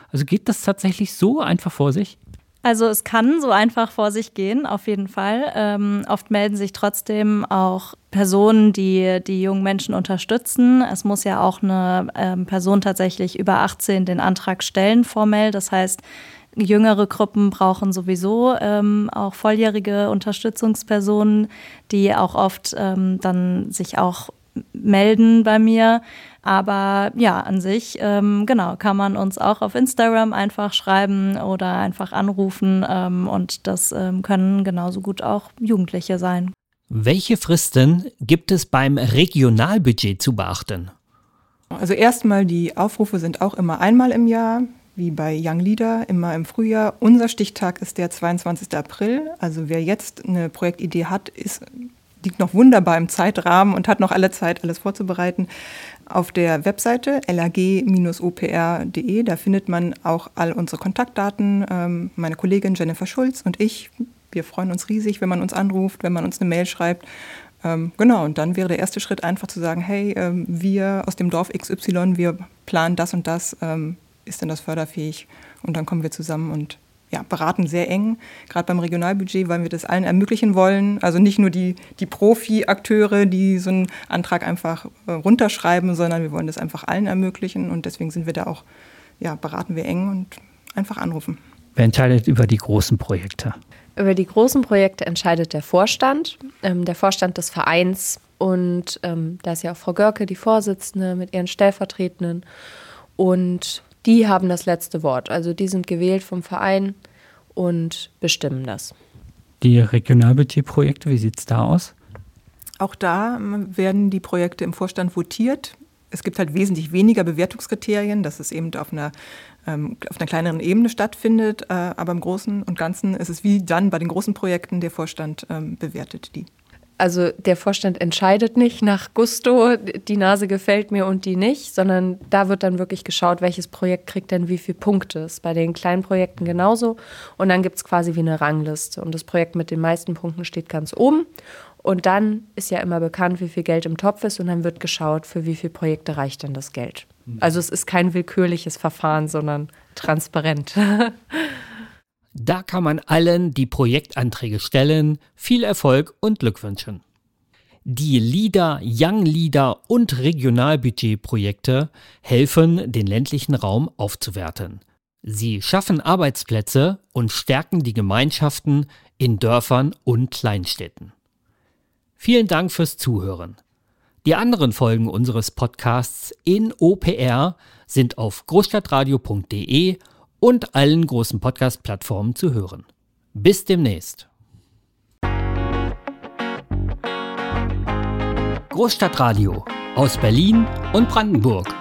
Also geht das tatsächlich so einfach vor sich? Also es kann so einfach vor sich gehen, auf jeden Fall. Ähm, oft melden sich trotzdem auch Personen, die die jungen Menschen unterstützen. Es muss ja auch eine ähm, Person tatsächlich über achtzehn den Antrag stellen formell. Das heißt, jüngere Gruppen brauchen sowieso ähm, auch volljährige Unterstützungspersonen, die auch oft ähm, dann sich auch melden bei mir. Aber ja, an sich, ähm, genau, kann man uns auch auf Instagram einfach schreiben oder einfach anrufen. Ähm, und das ähm, können genauso gut auch Jugendliche sein. Welche Fristen gibt es beim Regionalbudget zu beachten? Also erstmal, die Aufrufe sind auch immer einmal im Jahr, wie bei Young Leader, immer im Frühjahr. Unser Stichtag ist der zweiundzwanzigster April. Also wer jetzt eine Projektidee hat, ist, liegt noch wunderbar im Zeitrahmen und hat noch alle Zeit, alles vorzubereiten. Auf der Webseite l a g Bindestrich o p r punkt d e, da findet man auch all unsere Kontaktdaten. Ähm, meine Kollegin Jennifer Schulz und ich, wir freuen uns riesig, wenn man uns anruft, wenn man uns eine Mail schreibt. Ähm, genau, und dann wäre der erste Schritt einfach zu sagen, hey, ähm, wir aus dem Dorf X Y, wir planen das und das, ähm, ist denn das förderfähig? Und dann kommen wir zusammen und ja, beraten sehr eng, gerade beim Regionalbudget, weil wir das allen ermöglichen wollen. Also nicht nur die, die Profi-Akteure, die so einen Antrag einfach äh, runterschreiben, sondern wir wollen das einfach allen ermöglichen. Und deswegen sind wir da auch, ja, beraten wir eng und einfach anrufen. Wer entscheidet über die großen Projekte? Über die großen Projekte entscheidet der Vorstand, ähm, der Vorstand des Vereins. Und ähm, da ist ja auch Frau Görke, die Vorsitzende, mit ihren Stellvertretenden. Und die haben das letzte Wort. Also die sind gewählt vom Verein und bestimmen das. Die Regionalbudgetprojekte, wie sieht es da aus? Auch da werden die Projekte im Vorstand votiert. Es gibt halt wesentlich weniger Bewertungskriterien, dass es eben auf einer, ähm, auf einer kleineren Ebene stattfindet. Äh, aber im Großen und Ganzen ist es wie dann bei den großen Projekten, der Vorstand ähm, bewertet die. Also der Vorstand entscheidet nicht nach Gusto, die Nase gefällt mir und die nicht, sondern da wird dann wirklich geschaut, welches Projekt kriegt denn wie viele Punkte. Ist bei den kleinen Projekten genauso. Und dann gibt es quasi wie eine Rangliste. Und das Projekt mit den meisten Punkten steht ganz oben. Und dann ist ja immer bekannt, wie viel Geld im Topf ist. Und dann wird geschaut, für wie viele Projekte reicht denn das Geld. Also es ist kein willkürliches Verfahren, sondern transparent. Da kann man allen die Projektanträge stellen. Viel Erfolg und Glück wünschen. Die LEADER, Young Leader und Regionalbudgetprojekte helfen, den ländlichen Raum aufzuwerten. Sie schaffen Arbeitsplätze und stärken die Gemeinschaften in Dörfern und Kleinstädten. Vielen Dank fürs Zuhören. Die anderen Folgen unseres Podcasts in O P R sind auf großstadtradio punkt d e und allen großen Podcast-Plattformen zu hören. Bis demnächst. Großstadtradio aus Berlin und Brandenburg.